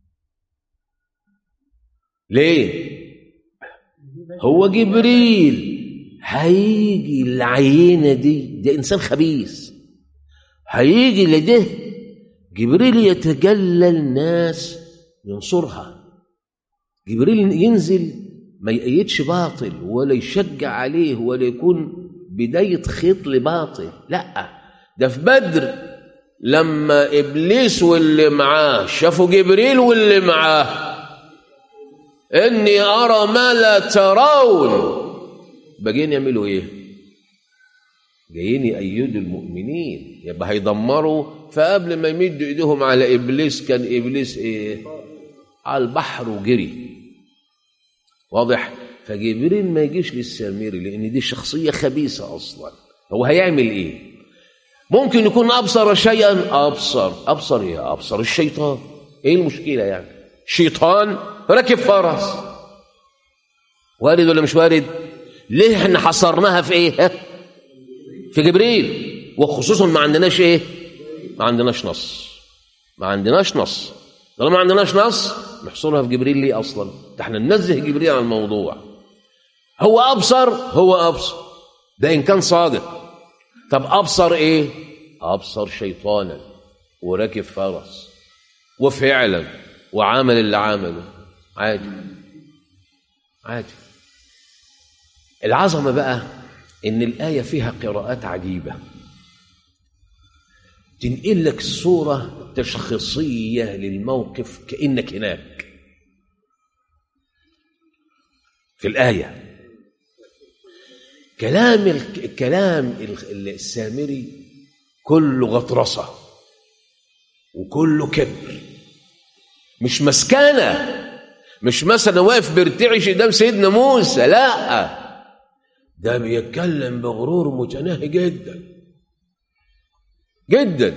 S1: ليه؟ هو جبريل هيجي العينة دي، ده إنسان خبيث، هيجي لده جبريل يتجلى الناس ينصرها. جبريل ينزل ما يأيدش باطل ولا يشجع عليه ولا يكون بداية خيط لباطل، لا، ده في بدر لما إبليس واللي معاه شافوا جبريل واللي معاه إني أرى ما لا ترون، باجين يعملوا إيه؟ جايين يأيدوا المؤمنين، يبقى هيدمروا. فقبل ما يمدوا إيديهم على إبليس كان إبليس إيه؟ على البحر وجري. واضح؟ فجبريل ما يجيش للسامري لأن دي شخصية خبيثة أصلا. هو هيعمل إيه؟ ممكن يكون أبصر شيئا، أبصر أبصر إيه؟ أبصر الشيطان. إيه المشكلة يعني؟ شيطان راكب فرس، وارد ولا مش وارد؟ ليه احنا حصرناها في ايه؟ في جبريل، وخصوصا ما عندناش ايه؟ ما عندناش نص، ما عندناش نص. طالما ما عندناش نص نحصرها في جبريل ليه اصلا؟ ده احنا ننزه جبريل عن الموضوع. هو ابصر، هو ابصر، ده ان كان صادق. طب ابصر ايه؟ ابصر شيطانا وراكب فرس وفعلا وعمل اللي عمله، عادي عادي. العظمة بقى إن الآية فيها قراءات عجيبة تنقل لك صورة تشخيصية للموقف كأنك هناك في الآية. كلام الكلام السامري كله غطرسة وكله كبر، مش مسكنة، مش مثلا واقف بيرتعش قدام سيدنا موسى، لا، ده بيتكلم بغرور متناهي جدا جدا،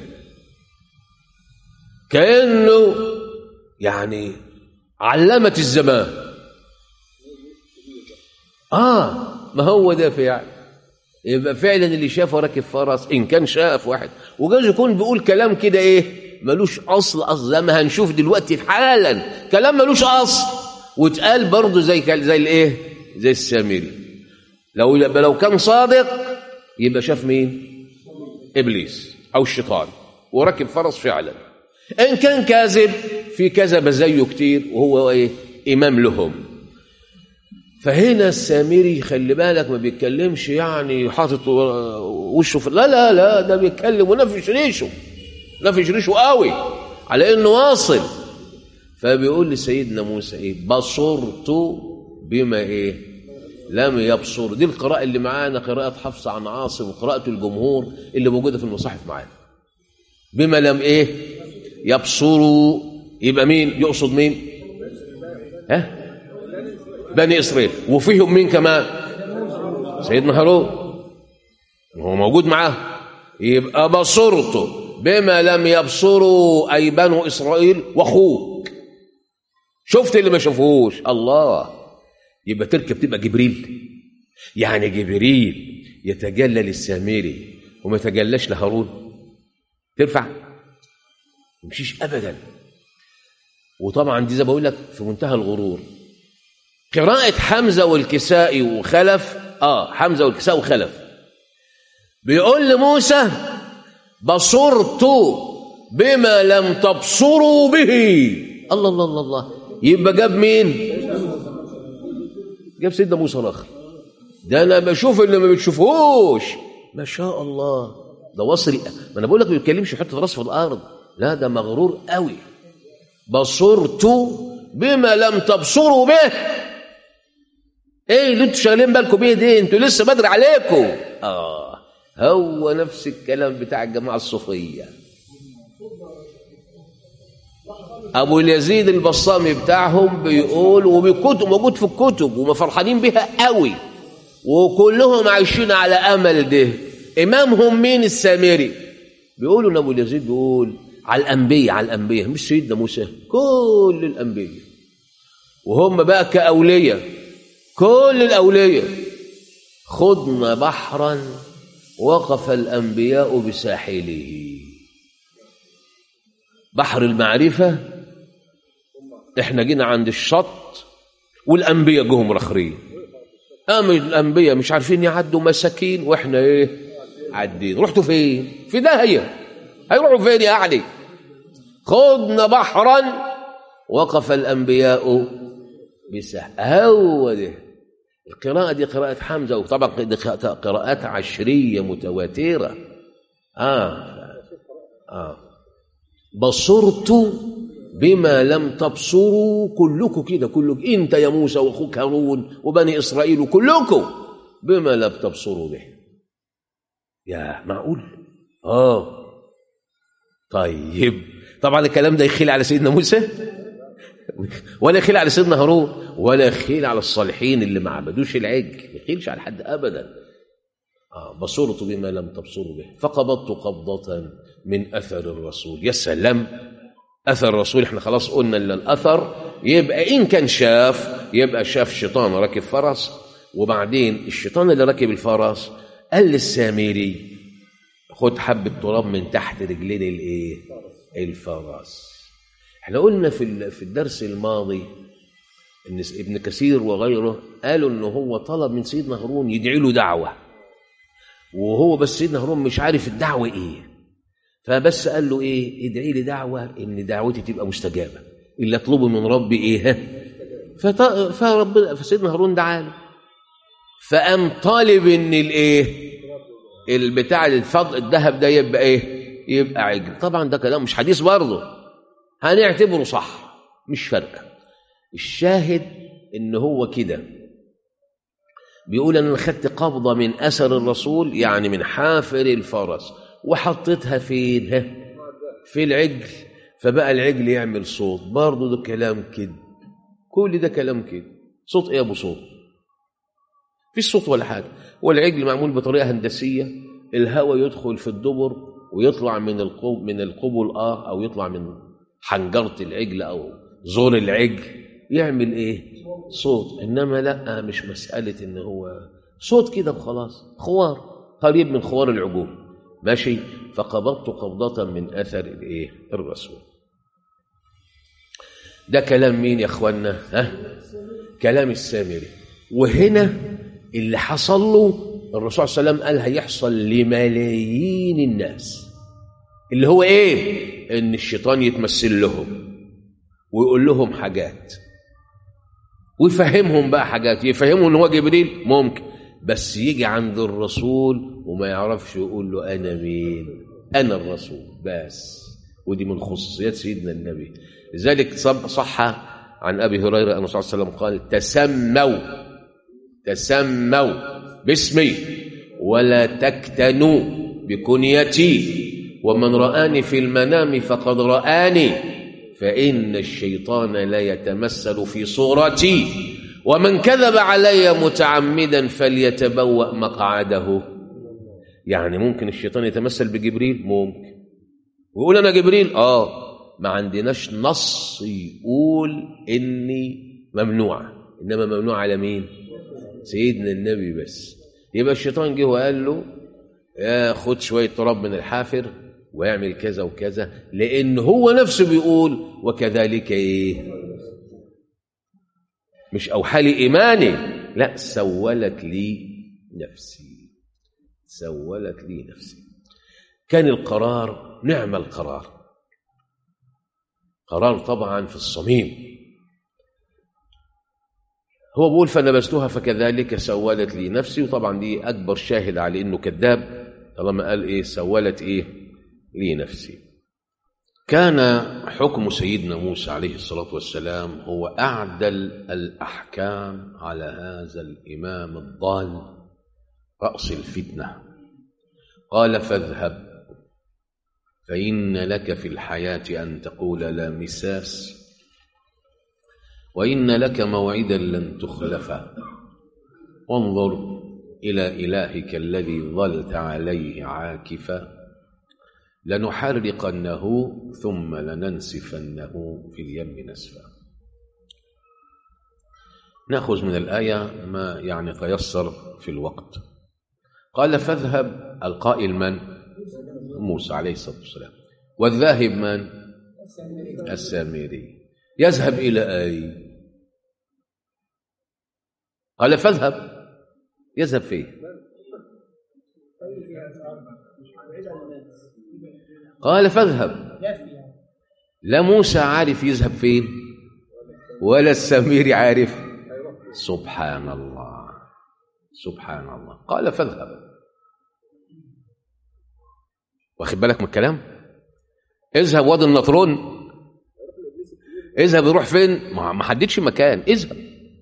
S1: كأنه يعني علامة الزمان. اه ما هو ده فعلا يبقى فعلا اللي شافه راكب فرس إن كان شاف واحد، وجاز يكون بيقول كلام كده إيه ملوش أصل أصل زي ما هنشوف دلوقتي حالا، كلام ملوش أصل واتقال برضه زي زي الإيه زي السامري. لو لو كان صادق يبقى شاف مين؟ إبليس أو الشيطان وراكب فرس فعلا. إن كان كاذب في كذب زيه كتير وهو إيه إمام لهم. فهنا السامري خلي بالك ما بيتكلمش يعني حاطط وشه في لا لا لا ده بيتكلم ونفش ريشه نفش ريشه قوي على إنه واصل. فبيقول لسيدنا موسى إيه بصرت بما إيه لم يبصر. دي القراءة اللي معانا قراءة حفص عن عاصم وقراءة الجمهور اللي موجودة في المصاحف معانا. بما لم إيه يبصروا يبقى مين يقصد مين؟ ها بني إسرائيل وفيهم مين كمان؟ سيدنا هارون هو موجود معاه. يبقى بصرت بما لم يبصروا أي بنو إسرائيل وأخوك. شفت اللي ما شافوش الله. يبقى تركب تبقى جبريل. يعني جبريل يتجلى للسامري وما يتجلاش لهارون تنفع؟ مشيش أبدا. وطبعا دي زي بقول لك في منتهى الغرور. قراءة حمزة والكسائي وخلف آه حمزة والكسائي وخلف بيقول لموسى بصرت بما لم تبصروا به. الله الله الله الله. يبقى جاب مين؟ جاب سيدنا موسى الآخر. ده أنا بشوف اللي ما بتشوفوش. ما شاء الله ده وصل. ما أنا بقول لك ما بيتكلمش يحط راسه في الأرض لا ده مغرور قوي. بصرت بما لم تبصروا به. ايه اللي انتوا شغالين بالكم بيه دي؟ انتوا لسه بدري عليكم. اه هو نفس الكلام بتاع الجماعه الصوفيه. ابو اليزيد البصامي بتاعهم بيقول وبكتب موجود في الكتب وما فرحانين بها قوي وكلهم عايشين على امل ده. امامهم مين؟ السامري. بيقولوا ان ابو اليزيد بيقول على الانبياء على الانبياء مش سيدنا موسى كل الانبياء وهم بقى كاولياء كل الأولياء. خضنا بحرا وقف الأنبياء بساحله. بحر المعرفة احنا جينا عند الشط والأنبياء جهم رخرين. قام الأنبياء مش عارفين يعدوا مساكين واحنا ايه عدين. رحتوا فين؟ في داهية. هيروحوا فين يا علي؟ خضنا بحرا وقف الأنبياء بساحله. هو ده القراءة دي قراءة حمزة وطبعا دي قراءات عشرية متواترة. آه آه بصرت بما لم تبصروا كلكم كده كلكم انت يا موسى واخوك هارون وبني اسرائيل كلكم بما لم تبصروا به. يا معقول؟ اه طيب طبعا الكلام ده يخيل على سيدنا موسى ولا يخيل على سيدنا هارون ولا يخيل على الصالحين اللي ما عبدوش العجل. ما يخيلش على حد ابدا. آه بصرت بما لم تبصروا به فقبضت قبضة من اثر الرسول. يا سلام اثر الرسول. احنا خلاص قلنا ان الاثر يبقى ان كان شاف يبقى شاف شيطان راكب فرس وبعدين الشيطان اللي راكب الفرس قال للسامري خد حبة تراب من تحت رجلين الايه الفرس. احنا قلنا في في الدرس الماضي ان ابن كثير وغيره قالوا ان هو طلب من سيدنا هارون يدعي له دعوه وهو بس سيدنا هارون مش عارف الدعوه ايه فبس قال له ايه ادعي لي دعوه ان دعوتي تبقى مستجابه اللي اطلبه من ربي ايه فربنا فسيدنا هارون دعا له فقام طالب ان الايه البتاع الفضل الذهب ده يبقى ايه يبقى عجل. طبعا ده كلام مش حديث برضه هنعتبره صح مش فارقه. الشاهد ان هو كده بيقول انا خدت قبضه من اثر الرسول يعني من حافر الفرس وحطيتها فين في العجل فبقى العجل يعمل صوت. برضه ده كلام كده كل ده كلام كده. صوت ايه يا ابو صوت؟ في صوت ولا حاجه. والعجل معمول بطريقه هندسيه الهواء يدخل في الدبر ويطلع من القب من القبل اه او يطلع من حنجره العجل او زور العجل يعمل ايه صوت. انما لا مش مساله ان هو صوت كده وخلاص خوار قريب من خوار العجول، ماشي. فقبضت قبضة من أثر الإيه؟ الرسول. ده كلام مين يا أخوانا؟ ها؟ كلام السامري. وهنا اللي حصل له الرسول صلى الله عليه وسلم قال هيحصل لملايين الناس، اللي هو إيه؟ إن الشيطان يتمثل لهم ويقول لهم حاجات ويفهمهم بقى حاجات، يفهمهم إن هو جبريل ممكن، بس يجي عند الرسول وما يعرفش يقول له أنا مين؟ أنا الرسول بس. ودي من خصوصيات سيدنا النبي. لذلك صح عن أبي هريرة أن الرسول صلى الله عليه وسلم قال تسموا تسموا باسمي ولا تكتنوا بكنيتي، ومن رآني في المنام فقد رآني، فإن الشيطان لا يتمثل في صورتي، ومن كذب علي متعمدا فليتبوأ مقعده. يعني ممكن الشيطان يتمثل بجبريل؟ ممكن. ويقول أنا جبريل؟ آه ما عندناش نص يقول إني ممنوع، إنما ممنوع على مين؟ سيدنا النبي بس. يبقى الشيطان جه وقال له يا خد شوية تراب من الحافر ويعمل كذا وكذا، لأن هو نفسه بيقول وكذلك إيه؟ مش أوحى لي إيماني، لا، سولت لي نفسي، سولت لي نفسي. كان القرار نعم القرار، قرار طبعا في الصميم. هو بيقول فنبذتها فكذلك سولت لي نفسي، وطبعا دي أكبر شاهد على إنه كذاب طالما قال إيه سولت إيه لي نفسي. كان حكم سيدنا موسى عليه الصلاة والسلام هو أعدل الأحكام على هذا الإمام الضال رأس الفتنة. قال فاذهب فإن لك في الحياة أن تقول لا مساس، وإن لك موعدا لن تخلفه، وانظر إلى إلهك الذي ظلت عليه عاكفا، لنحرقنه ثم لننسفنه في اليم نسفا. نأخذ من الآية ما يعني تيسر في الوقت. قال فاذهب، القائل من؟ موسى عليه الصلاة والسلام. والذاهب من؟ السامري. يذهب إلى أي؟ قال فاذهب، يذهب فيه؟ قال فاذهب. لا موسى عارف يذهب فين ولا السامري عارف. سبحان الله سبحان الله. قال فاذهب، واخد بالك من الكلام؟ اذهب وادي النطرون، اذهب يروح فين؟ ما حددش مكان، اذهب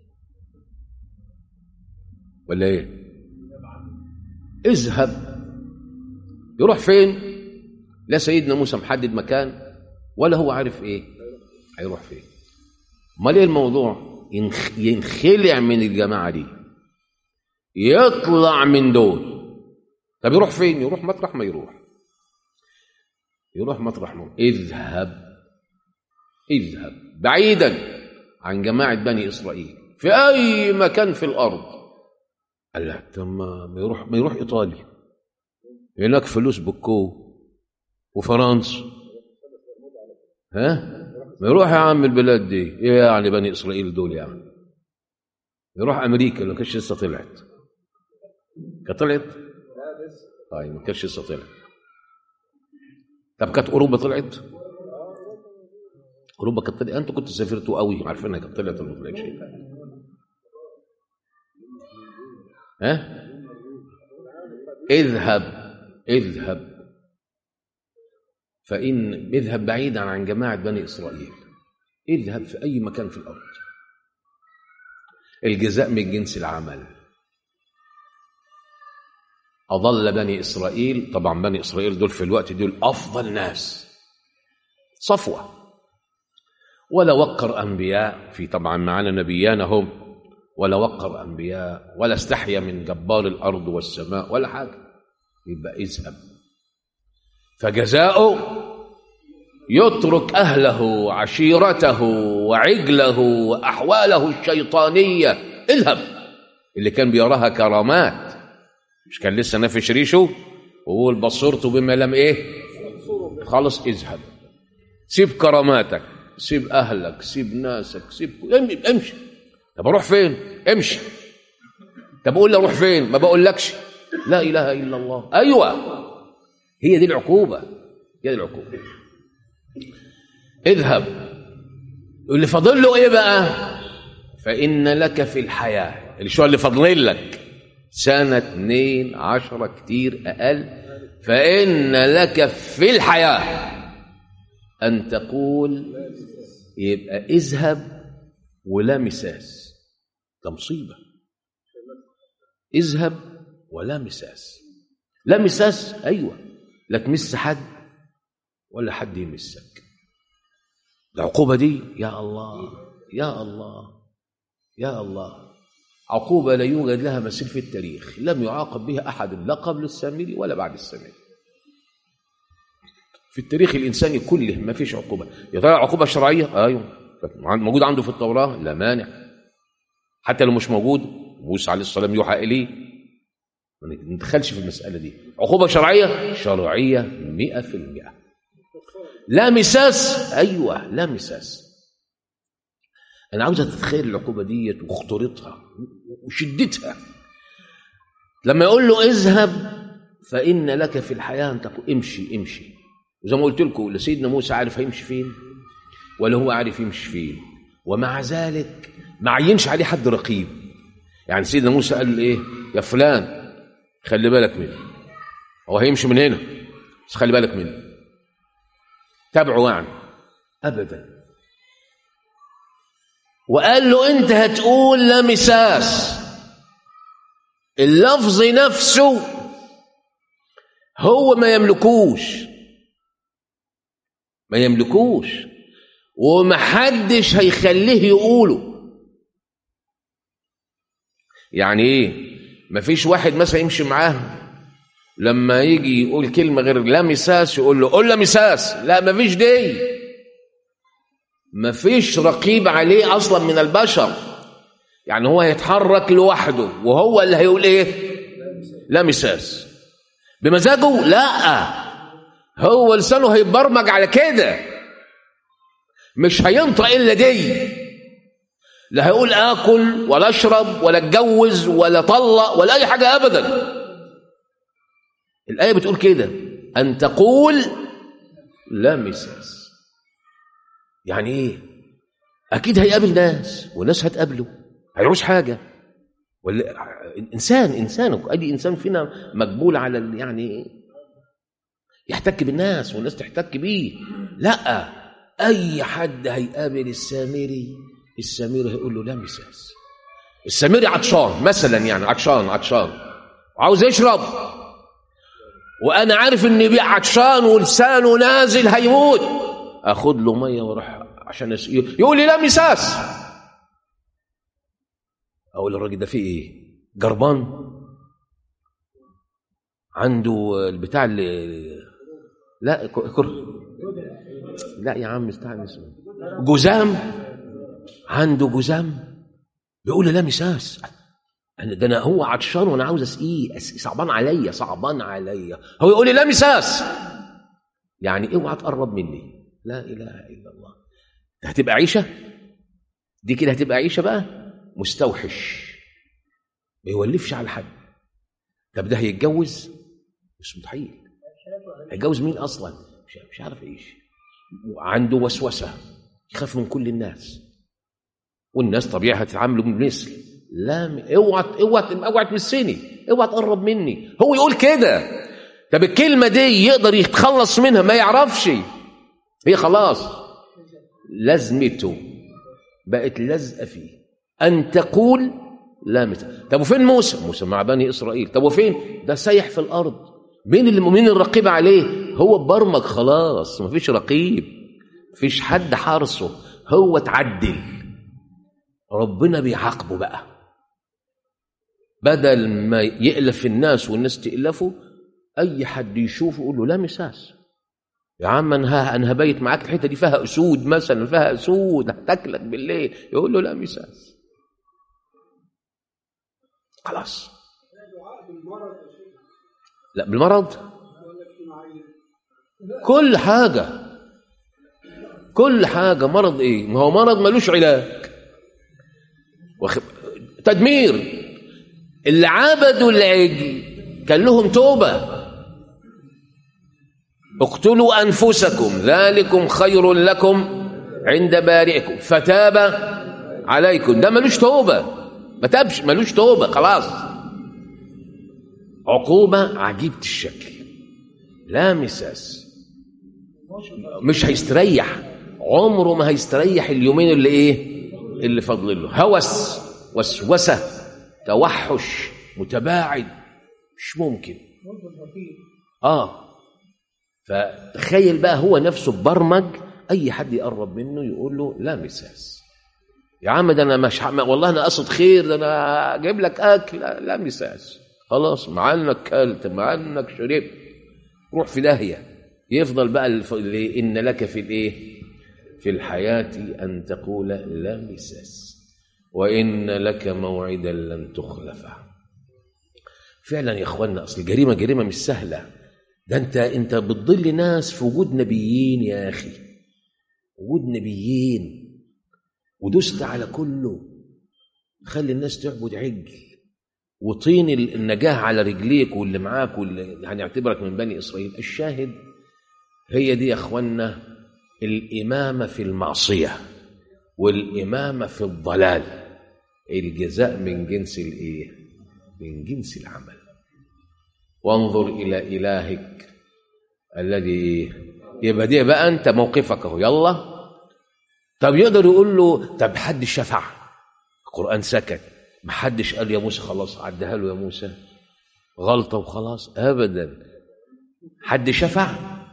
S1: ولا ايه؟ اذهب يروح فين؟ لا سيدنا موسى محدد مكان ولا هو عارف ايه هيروح فين. امال ايه الموضوع؟ ينخلع من الجماعه دي، يطلع من دول. طب يروح فين؟ يروح مطرح ما يروح، يروح مطرح ما اذهب اذهب بعيدا عن جماعه بني اسرائيل في اي مكان في الارض. قال لا طب ما يروح ما يروح ايطاليا، هناك فلوس بكو وفرنسا، ها ما يروح يا عم البلاد دي ايه يعني بني اسرائيل دول يعني. يروح امريكا لو كانش لسه طلعت. كانت طلعت؟ طيب ما كانش لسه طلعت. طب كانت اوروبا طلعت؟ اوروبا كانت طلعت. انتوا كنتوا سافرتوا قوي عارفينها كانت طلعت ولا ما طلعتش. ها اذهب اذهب فإن اذهب بعيدا عن جماعة بني إسرائيل، اذهب في أي مكان في الأرض. الجزاء من جنس العمل. أضل بني إسرائيل، طبعا بني إسرائيل دول في الوقت دول أفضل ناس، صفوة، ولا وقر أنبياء، في طبعا معنا نبيانهم، ولا وقر أنبياء ولا استحيا من جبار الأرض والسماء ولا حاجة. يبقى اذهب. فجزاؤه يترك أهله وعشيرته وعجله وأحواله الشيطانية. اذهب. اللي كان بيراها كرامات مش كان لسه نافش ريشه وقول بصرت بما لم ايه خلاص اذهب، سيب كراماتك، سيب اهلك، سيب ناسك، سيب امشي. طب اروح فين؟ امشي. طب اقول لي اروح فين؟ ما بقولكش. لا اله الا الله. ايوه هي دي العقوبه، هي دي العقوبه. اذهب. اللي فاضل له ايه بقى؟ فان لك في الحياه، اللي شو اللي فاضل لك سنه اتنين عشرة كتير اقل، فان لك في الحياه ان تقول، يبقى اذهب ولا مساس. ده مصيبه. اذهب ولا مساس. لا مساس، ايوه، لا تمس حد ولا حد يمسك. العقوبه دي يا الله يا الله يا الله، عقوبه لا يوجد لها مثيل في التاريخ، لم يعاقب بها احد لا قبل السامري ولا بعد السامري. في التاريخ الانساني كله ما فيش عقوبه. يا ترى عقوبه شرعيه؟ ايوه موجود عنده في التوراه، لا مانع. حتى لو مش موجود موسى عليه السلام يوحى اليه، ما ندخلش في المساله دي. عقوبه شرعيه، شرعيه مئة في المئة. لا مساس، ايوه لا مساس. انا عاوزه تتخيل العقوبه ديت وخطورتها وشدتها. لما يقول له اذهب فان لك في الحياه ان تقول امشي امشي، وزي ما قلت لكم لا سيدنا موسى عارف هيمشي فين ولا هو عارف يمشي فين، ومع ذلك ما عينش عليه حد رقيب. يعني سيدنا موسى قال ايه؟ يا فلان خلي بالك منه، هو هيمشي من هنا بس خلي بالك منه، تابعه يعني. ابدا. وقال له انت هتقول لا مساس. اللفظ نفسه هو ما يملكوش، ما يملكوش ومحدش هيخليه يقوله. يعني ايه؟ مفيش واحد مثلا يمشي معاه لما يجي يقول كلمة غير لا مساس يقول له قول لا مساس. لا مفيش دي، مفيش رقيب عليه اصلا من البشر. يعني هو يتحرك لوحده وهو اللي هيقول ايه؟ لا مساس. بمزاجه؟ لا، هو لسانه هيبرمج على كده، مش هينطق الا دي. لا هيقول اكل ولا اشرب ولا اتجوز ولا طلق ولا اي حاجه ابدا. الايه بتقول كده، ان تقول لا مساس. يعني ايه؟ اكيد هيقابل ناس والناس هتقابله، هيعوز حاجه ولا انسان انسان ادي انسان فينا مقبول على يعني يحتك بالناس والناس تحتك بيه. لا، اي حد هيقابل السامري، السامري هيقول له لا مساس. السامري عطشان مثلا، يعني عطشان عطشان وعاوز يشرب، وانا عارف ان بيه عطشان ولسانه نازل هيموت، اخد له ميه واروح عشان اسقيه، يقول لي لا مساس. اقول الراجل ده فيه ايه؟ جربان عنده البتاع اللي لا كر... لا يا عم استنى اسمه جزام، عنده جزام بيقول لي لا مساس. انا ده انا هو عطشان وانا عاوز اسقيه، صعبان عليا صعبان عليا، هو يقول لي لا مساس. يعني اوعى تقرب مني. لا اله الا الله. ده هتبقى عيشه دي كده، هتبقى عيشه بقى مستوحش ما يولفش على حد. طب ده هيتجوز؟ مش متخيل هيتجوز مين اصلا، مش مش عارف ايش. عنده وسوسه، يخاف من كل الناس والناس طبيعي هتتعاملوا بالمثل. لا اوعى اوعى اوعى تمسني، اوعى تقرب مني، هو يقول كده. طب الكلمه دي يقدر يتخلص منها؟ ما يعرفش. هي خلاص لازمته بقت لازقه فيه، ان تقول لا مثل. طب وفين موسى؟ موسى مع بني اسرائيل. طب وفين ده؟ سايح في الارض. مين اللي مين الرقيب عليه؟ هو برمج خلاص، ما فيش رقيب، فيش حد حارسه، هو اتعدل. ربنا بيعاقبه بقى، بدل ما يألف الناس والناس تألفه، اي حد يشوفه يقول له لا مساس. يا عم انا انا هبيت معاك الحته دي فيها اسود مثلا، فيها اسود هتاكلك بالليل، يقول له لا مساس. خلاص لا بالمرض، كل حاجة كل حاجة مرض. ايه؟ ما هو مرض ملوش علاج. وخ... تدمير. اللي عبدوا العجل كان لهم توبة. اقتلوا أنفسكم ذلكم خير لكم عند بارئكم فتاب عليكم. ده ملوش توبة، ما تابش، ملوش توبة خلاص. عقوبة عجيبة الشكل، لا مساس، مش هيستريح، عمره ما هيستريح اليومين اللي ايه اللي فضل له. هوس، وسوسة، توحش، متباعد، مش ممكن. اه فتخيل بقى هو نفسه برمج اي حد يقرب منه يقول له لا مساس. يا عم ده انا مش حم... والله انا قصد خير، ده انا جايب لك اكل. لا, لا مساس خلاص، مع انك كلت، مع انك شربت، روح في داهيه. يفضل بقى اللي ان لك في الايه في الحياه ان تقول لا مساس وان لك موعدا لن تخلفه. فعلا يا اخوانا، اصل الجريمه جريمه مش سهله. ده انت انت بتضل ناس في وجود نبيين يا اخي، وجود نبيين، ودست على كله. خلي الناس تعبد عجل، وطين النجاه على رجليك واللي معاك واللي هنعتبرك من بني اسرائيل. الشاهد هي دي يا اخوانا الامامه في المعصيه والامامه في الضلال. الجزاء من جنس الايه من جنس العمل. وانظر الى الهك الذي يبقى دي بقى انت موقفك اهو. يلا طب يقدر يقول له طب حد شفع؟ القرآن سكت، ما حدش قال يا موسى خلاص عدها له يا موسى غلطة وخلاص، أبدا. حد شفع؟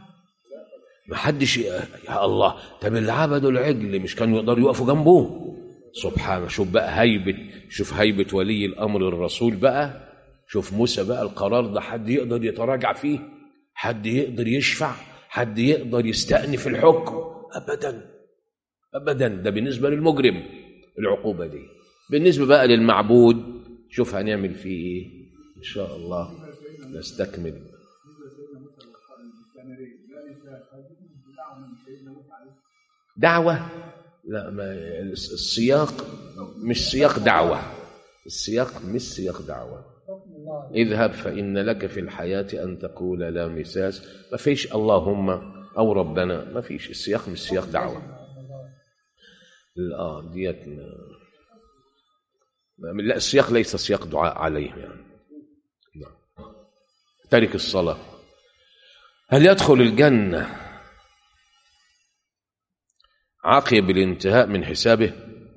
S1: ما حدش. يا الله، طب اللي عبدوا العجل مش كانوا يقدروا يقفوا جنبه؟ سبحانه. شوف بقى هيبة، شوف هيبة ولي الأمر الرسول بقى. شوف موسى بقى، القرار ده حد يقدر يتراجع فيه؟ حد يقدر يشفع؟ حد يقدر يستأنف الحكم؟ أبدا أبدا. ده بالنسبة للمجرم العقوبة دي. بالنسبة بقى للمعبود شوف هنعمل فيه إيه إن شاء الله. نستكمل. دعوة؟ لا، ما السياق مش سياق دعوة. السياق مش سياق دعوة. اذهب فإن لك في الحياة أن تقول لا مساس. ما فيش اللهم أو ربنا، ما فيش. السياق مش سياق دعوة. لا ديت لا، السياق ليس سياق دعاء عليه يعني. تارك الصلاة هل يدخل الجنة عقب الانتهاء من حسابه؟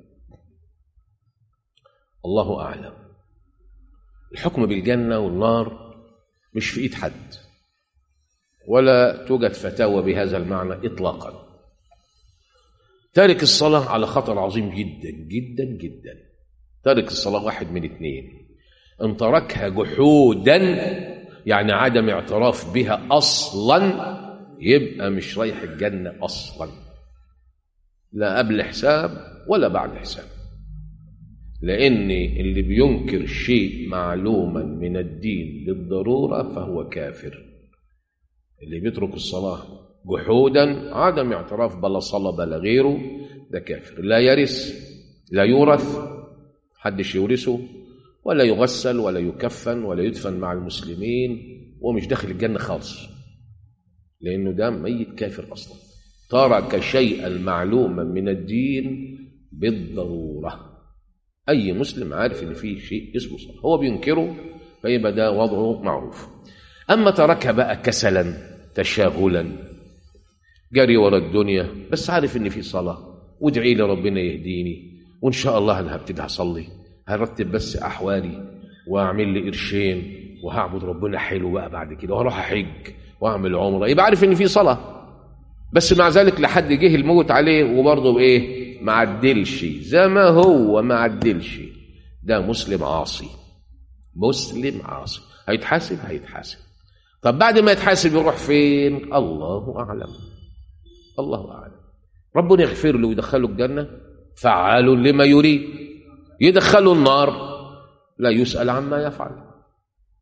S1: الله أعلم. الحكم بالجنة والنار مش في إيد حد، ولا توجد فتاوى بهذا المعنى إطلاقا. تارك الصلاة على خطر عظيم جدا جدا جدا. تارك الصلاة واحد من اثنين: ان تركها جحودا يعني عدم اعتراف بها أصلا، يبقى مش رايح الجنة أصلا، لا قبل حساب ولا بعد حساب. لأن اللي بينكر شيء معلوما من الدين بالضرورة فهو كافر. اللي بيترك الصلاة جحودا، عدم اعتراف بلا صلاة بلا غيره، ده كافر. لا يرث، لا يورث، حدش يورثه، ولا يغسل ولا يكفن ولا يدفن مع المسلمين، ومش داخل الجنة خالص، لأنه ده ميت كافر أصلا. ترك شيئا معلوما من الدين بالضرورة. أي مسلم عارف إن فيه شيء اسمه صلاة، هو بينكره فيبقى ده وضعه معروف. أما تركها بقى كسلا تشاغلا، جري ورا الدنيا، بس عارف إن في صلاة، وادعي لي ربنا يهديني، وإن شاء الله أنا هبتدي أصلي، هرتب بس أحوالي وأعمل لي قرشين وهعبد ربنا حلو بقى بعد كده، وهروح أحج وأعمل عمرة، يبقى عارف إن في صلاة. بس مع ذلك لحد جه الموت عليه وبرضه بإيه؟ ما عدلش زي ما هو، ما عدلش. ده مسلم عاصي، مسلم عاصي. هيتحاسب هيتحاسب. طب بعد ما يتحاسب يروح فين؟ الله أعلم، الله أعلم. ربنا يغفر له ويدخله الجنة، فعال لما يريد. يدخله النار، لا يسأل عما يفعل.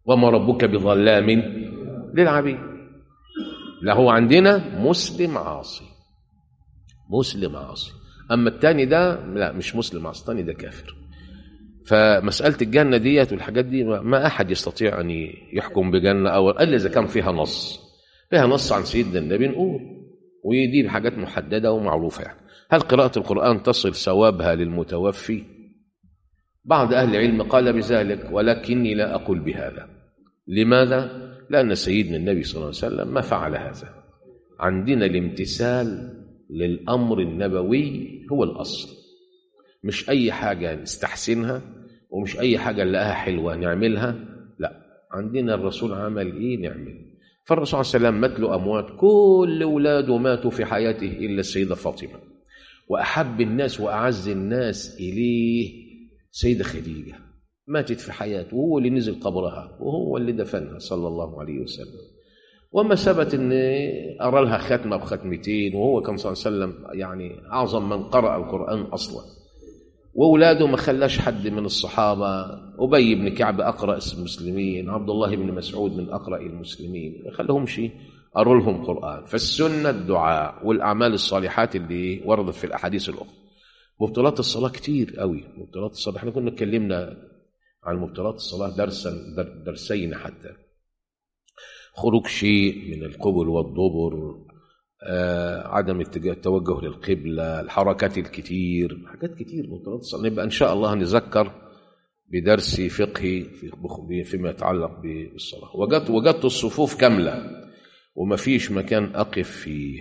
S1: وما ربك بظلام للعبيد. لا هو عندنا مسلم عاصي، مسلم عاصي. أما التاني ده لا، مش مسلم عاصي، التاني ده كافر. فمسألة الجنة ديت والحاجات دي ما أحد يستطيع أن يحكم بجنة أو إلا إذا كان فيها نص، فيها نص عن سيدنا النبي نقول، ودي الحاجات محددة ومعروفة. يعني هل قراءة القرآن تصل ثوابها للمتوفي؟ بعض أهل العلم قال بذلك، ولكني لا أقول بهذا. لماذا؟ لأن سيدنا النبي صلى الله عليه وسلم ما فعل هذا. عندنا الامتثال للأمر النبوي هو الأصل، مش أي حاجة نستحسنها ومش أي حاجة نلاقيها حلوة نعملها، لا، عندنا الرسول عمل إيه نعمل. فالرسول صلى الله عليه وسلم مات له أموات، كل أولاده ماتوا في حياته إلا السيدة فاطمة، وأحب الناس وأعز الناس إليه سيدة خديجة، ماتت في حياته وهو اللي نزل قبرها وهو اللي دفنها صلى الله عليه وسلم. وما ثبت ان ارى لها ختمه وختمتين، وهو كان صلى الله عليه وسلم يعني اعظم من قرأ القرآن اصلا. واولاده ما خلاش حد من الصحابه، ابي بن كعب اقرأ المسلمين، عبد الله بن مسعود من اقرأ المسلمين، ما خلهمش قروا لهم قرآن. فالسنه الدعاء والاعمال الصالحات اللي وردت في الاحاديث الاخرى. مبطلات الصلاه كتير قوي، مبطلات الصلاه احنا كنا اتكلمنا عن مبطلات الصلاه درسا درسين حتى. خروج شيء من القبل والدبر، آه، عدم التوجه للقبلة، الحركات الكتير، حاجات كتير مبطلات الصلاة. نبقى إن شاء الله نذكر بدرس فقهي في فيما يتعلق بالصلاة. وجدت وجدت الصفوف كاملة وما فيش مكان أقف فيه.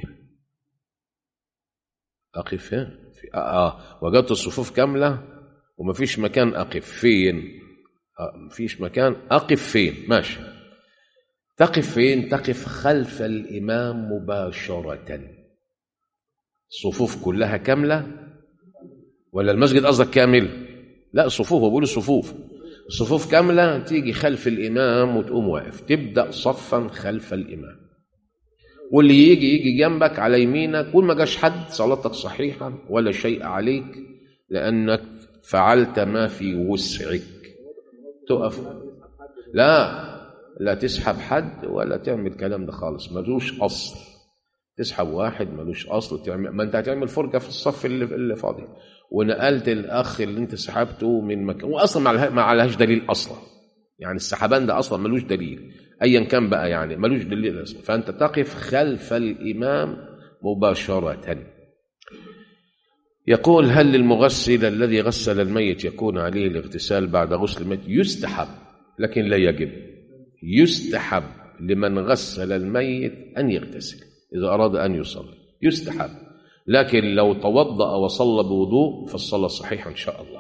S1: أقف في آه, آه وجدت الصفوف كاملة وما فيش مكان أقف فين. آه ما فيش مكان أقف فين. ماشي، تقف فين؟ تقف خلف الإمام مباشرة. الصفوف كلها كاملة ولا المسجد قصدك كامل؟ لا، صفوف، بقول صفوف الصفوف كاملة، تيجي خلف الإمام وتقوم واقف، تبدأ صفا خلف الإمام، واللي يجي يجي جنبك على يمينك، وما جاش حد صلاتك صحيحة ولا شيء عليك، لأنك فعلت ما في وسعك. تقف، لا لا تسحب حد ولا تعمل الكلام ده خالص، ملوش أصل. تسحب واحد ملوش أصل، تعمل ما أنت هتعمل فرجة في الصف اللي, اللي فاضي، ونقلت الأخ اللي أنت سحبته من مكان وأصلا ما عليهاش دليل أصلا. يعني السحبان ده أصلا ملوش دليل أيا كان بقى، يعني ملوش دليل أصلا. فأنت تقف خلف الإمام مباشرة. يقول: هل للمغسل الذي غسل الميت يكون عليه الاغتسال بعد غسل الميت؟ يستحب لكن لا يجب. يستحب لمن غسل الميت أن يغتسل إذا أراد أن يصلي، يستحب، لكن لو توضأ وصلى بوضوء فالصلاة صحيحة إن شاء الله.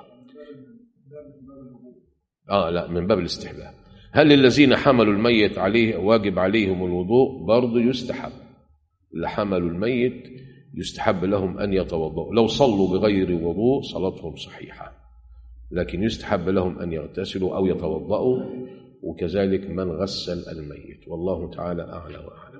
S1: آه لا، من باب الاستحباب. هل الذين حملوا الميت عليه واجب عليهم الوضوء؟ برضو يستحب. اللي حملوا الميت يستحب لهم أن يتوضأوا، لو صلوا بغير وضوء صلاتهم صحيحة، لكن يستحب لهم أن يغتسلوا أو يتوضأوا، وكذلك من غسل الميت. والله تعالى أعلى وأعلم.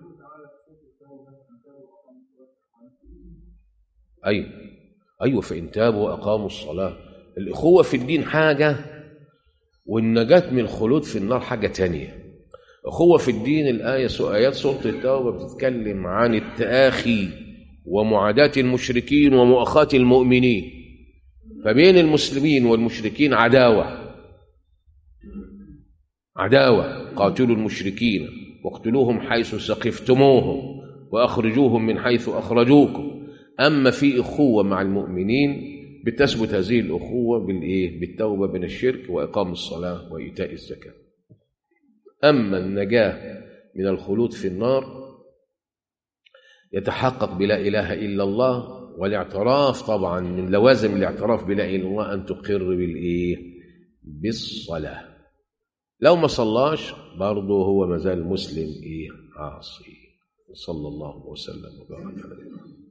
S1: أيوة أيوة فإن تابوا وأقاموا الصلاة. الأخوة في الدين حاجة، والنجاة من الخلود في النار حاجة تانية. أخوة في الدين، الآية آيات سورة التوبة بتتكلم عن التآخي ومعاداة المشركين ومؤاخاة المؤمنين، فبين المسلمين والمشركين عداوة عداوة قاتلوا المشركين واقتلوهم حيث ثقفتموهم وأخرجوهم من حيث أخرجوكم. أما في أخوة مع المؤمنين بتثبت هذه الأخوة بالإيه؟ بالتوبة من الشرك وإقام الصلاة وإيتاء الزكاة. أما النجاة من الخلود في النار يتحقق بلا إله إلا الله، والاعتراف طبعا من لوازم الاعتراف بلا إله إلا الله أن تقر بالإيه؟ بالصلاة. لو ما صلاش برضه هو مازال مسلم إيه؟ عاصي. صلى الله وسلم وبارك على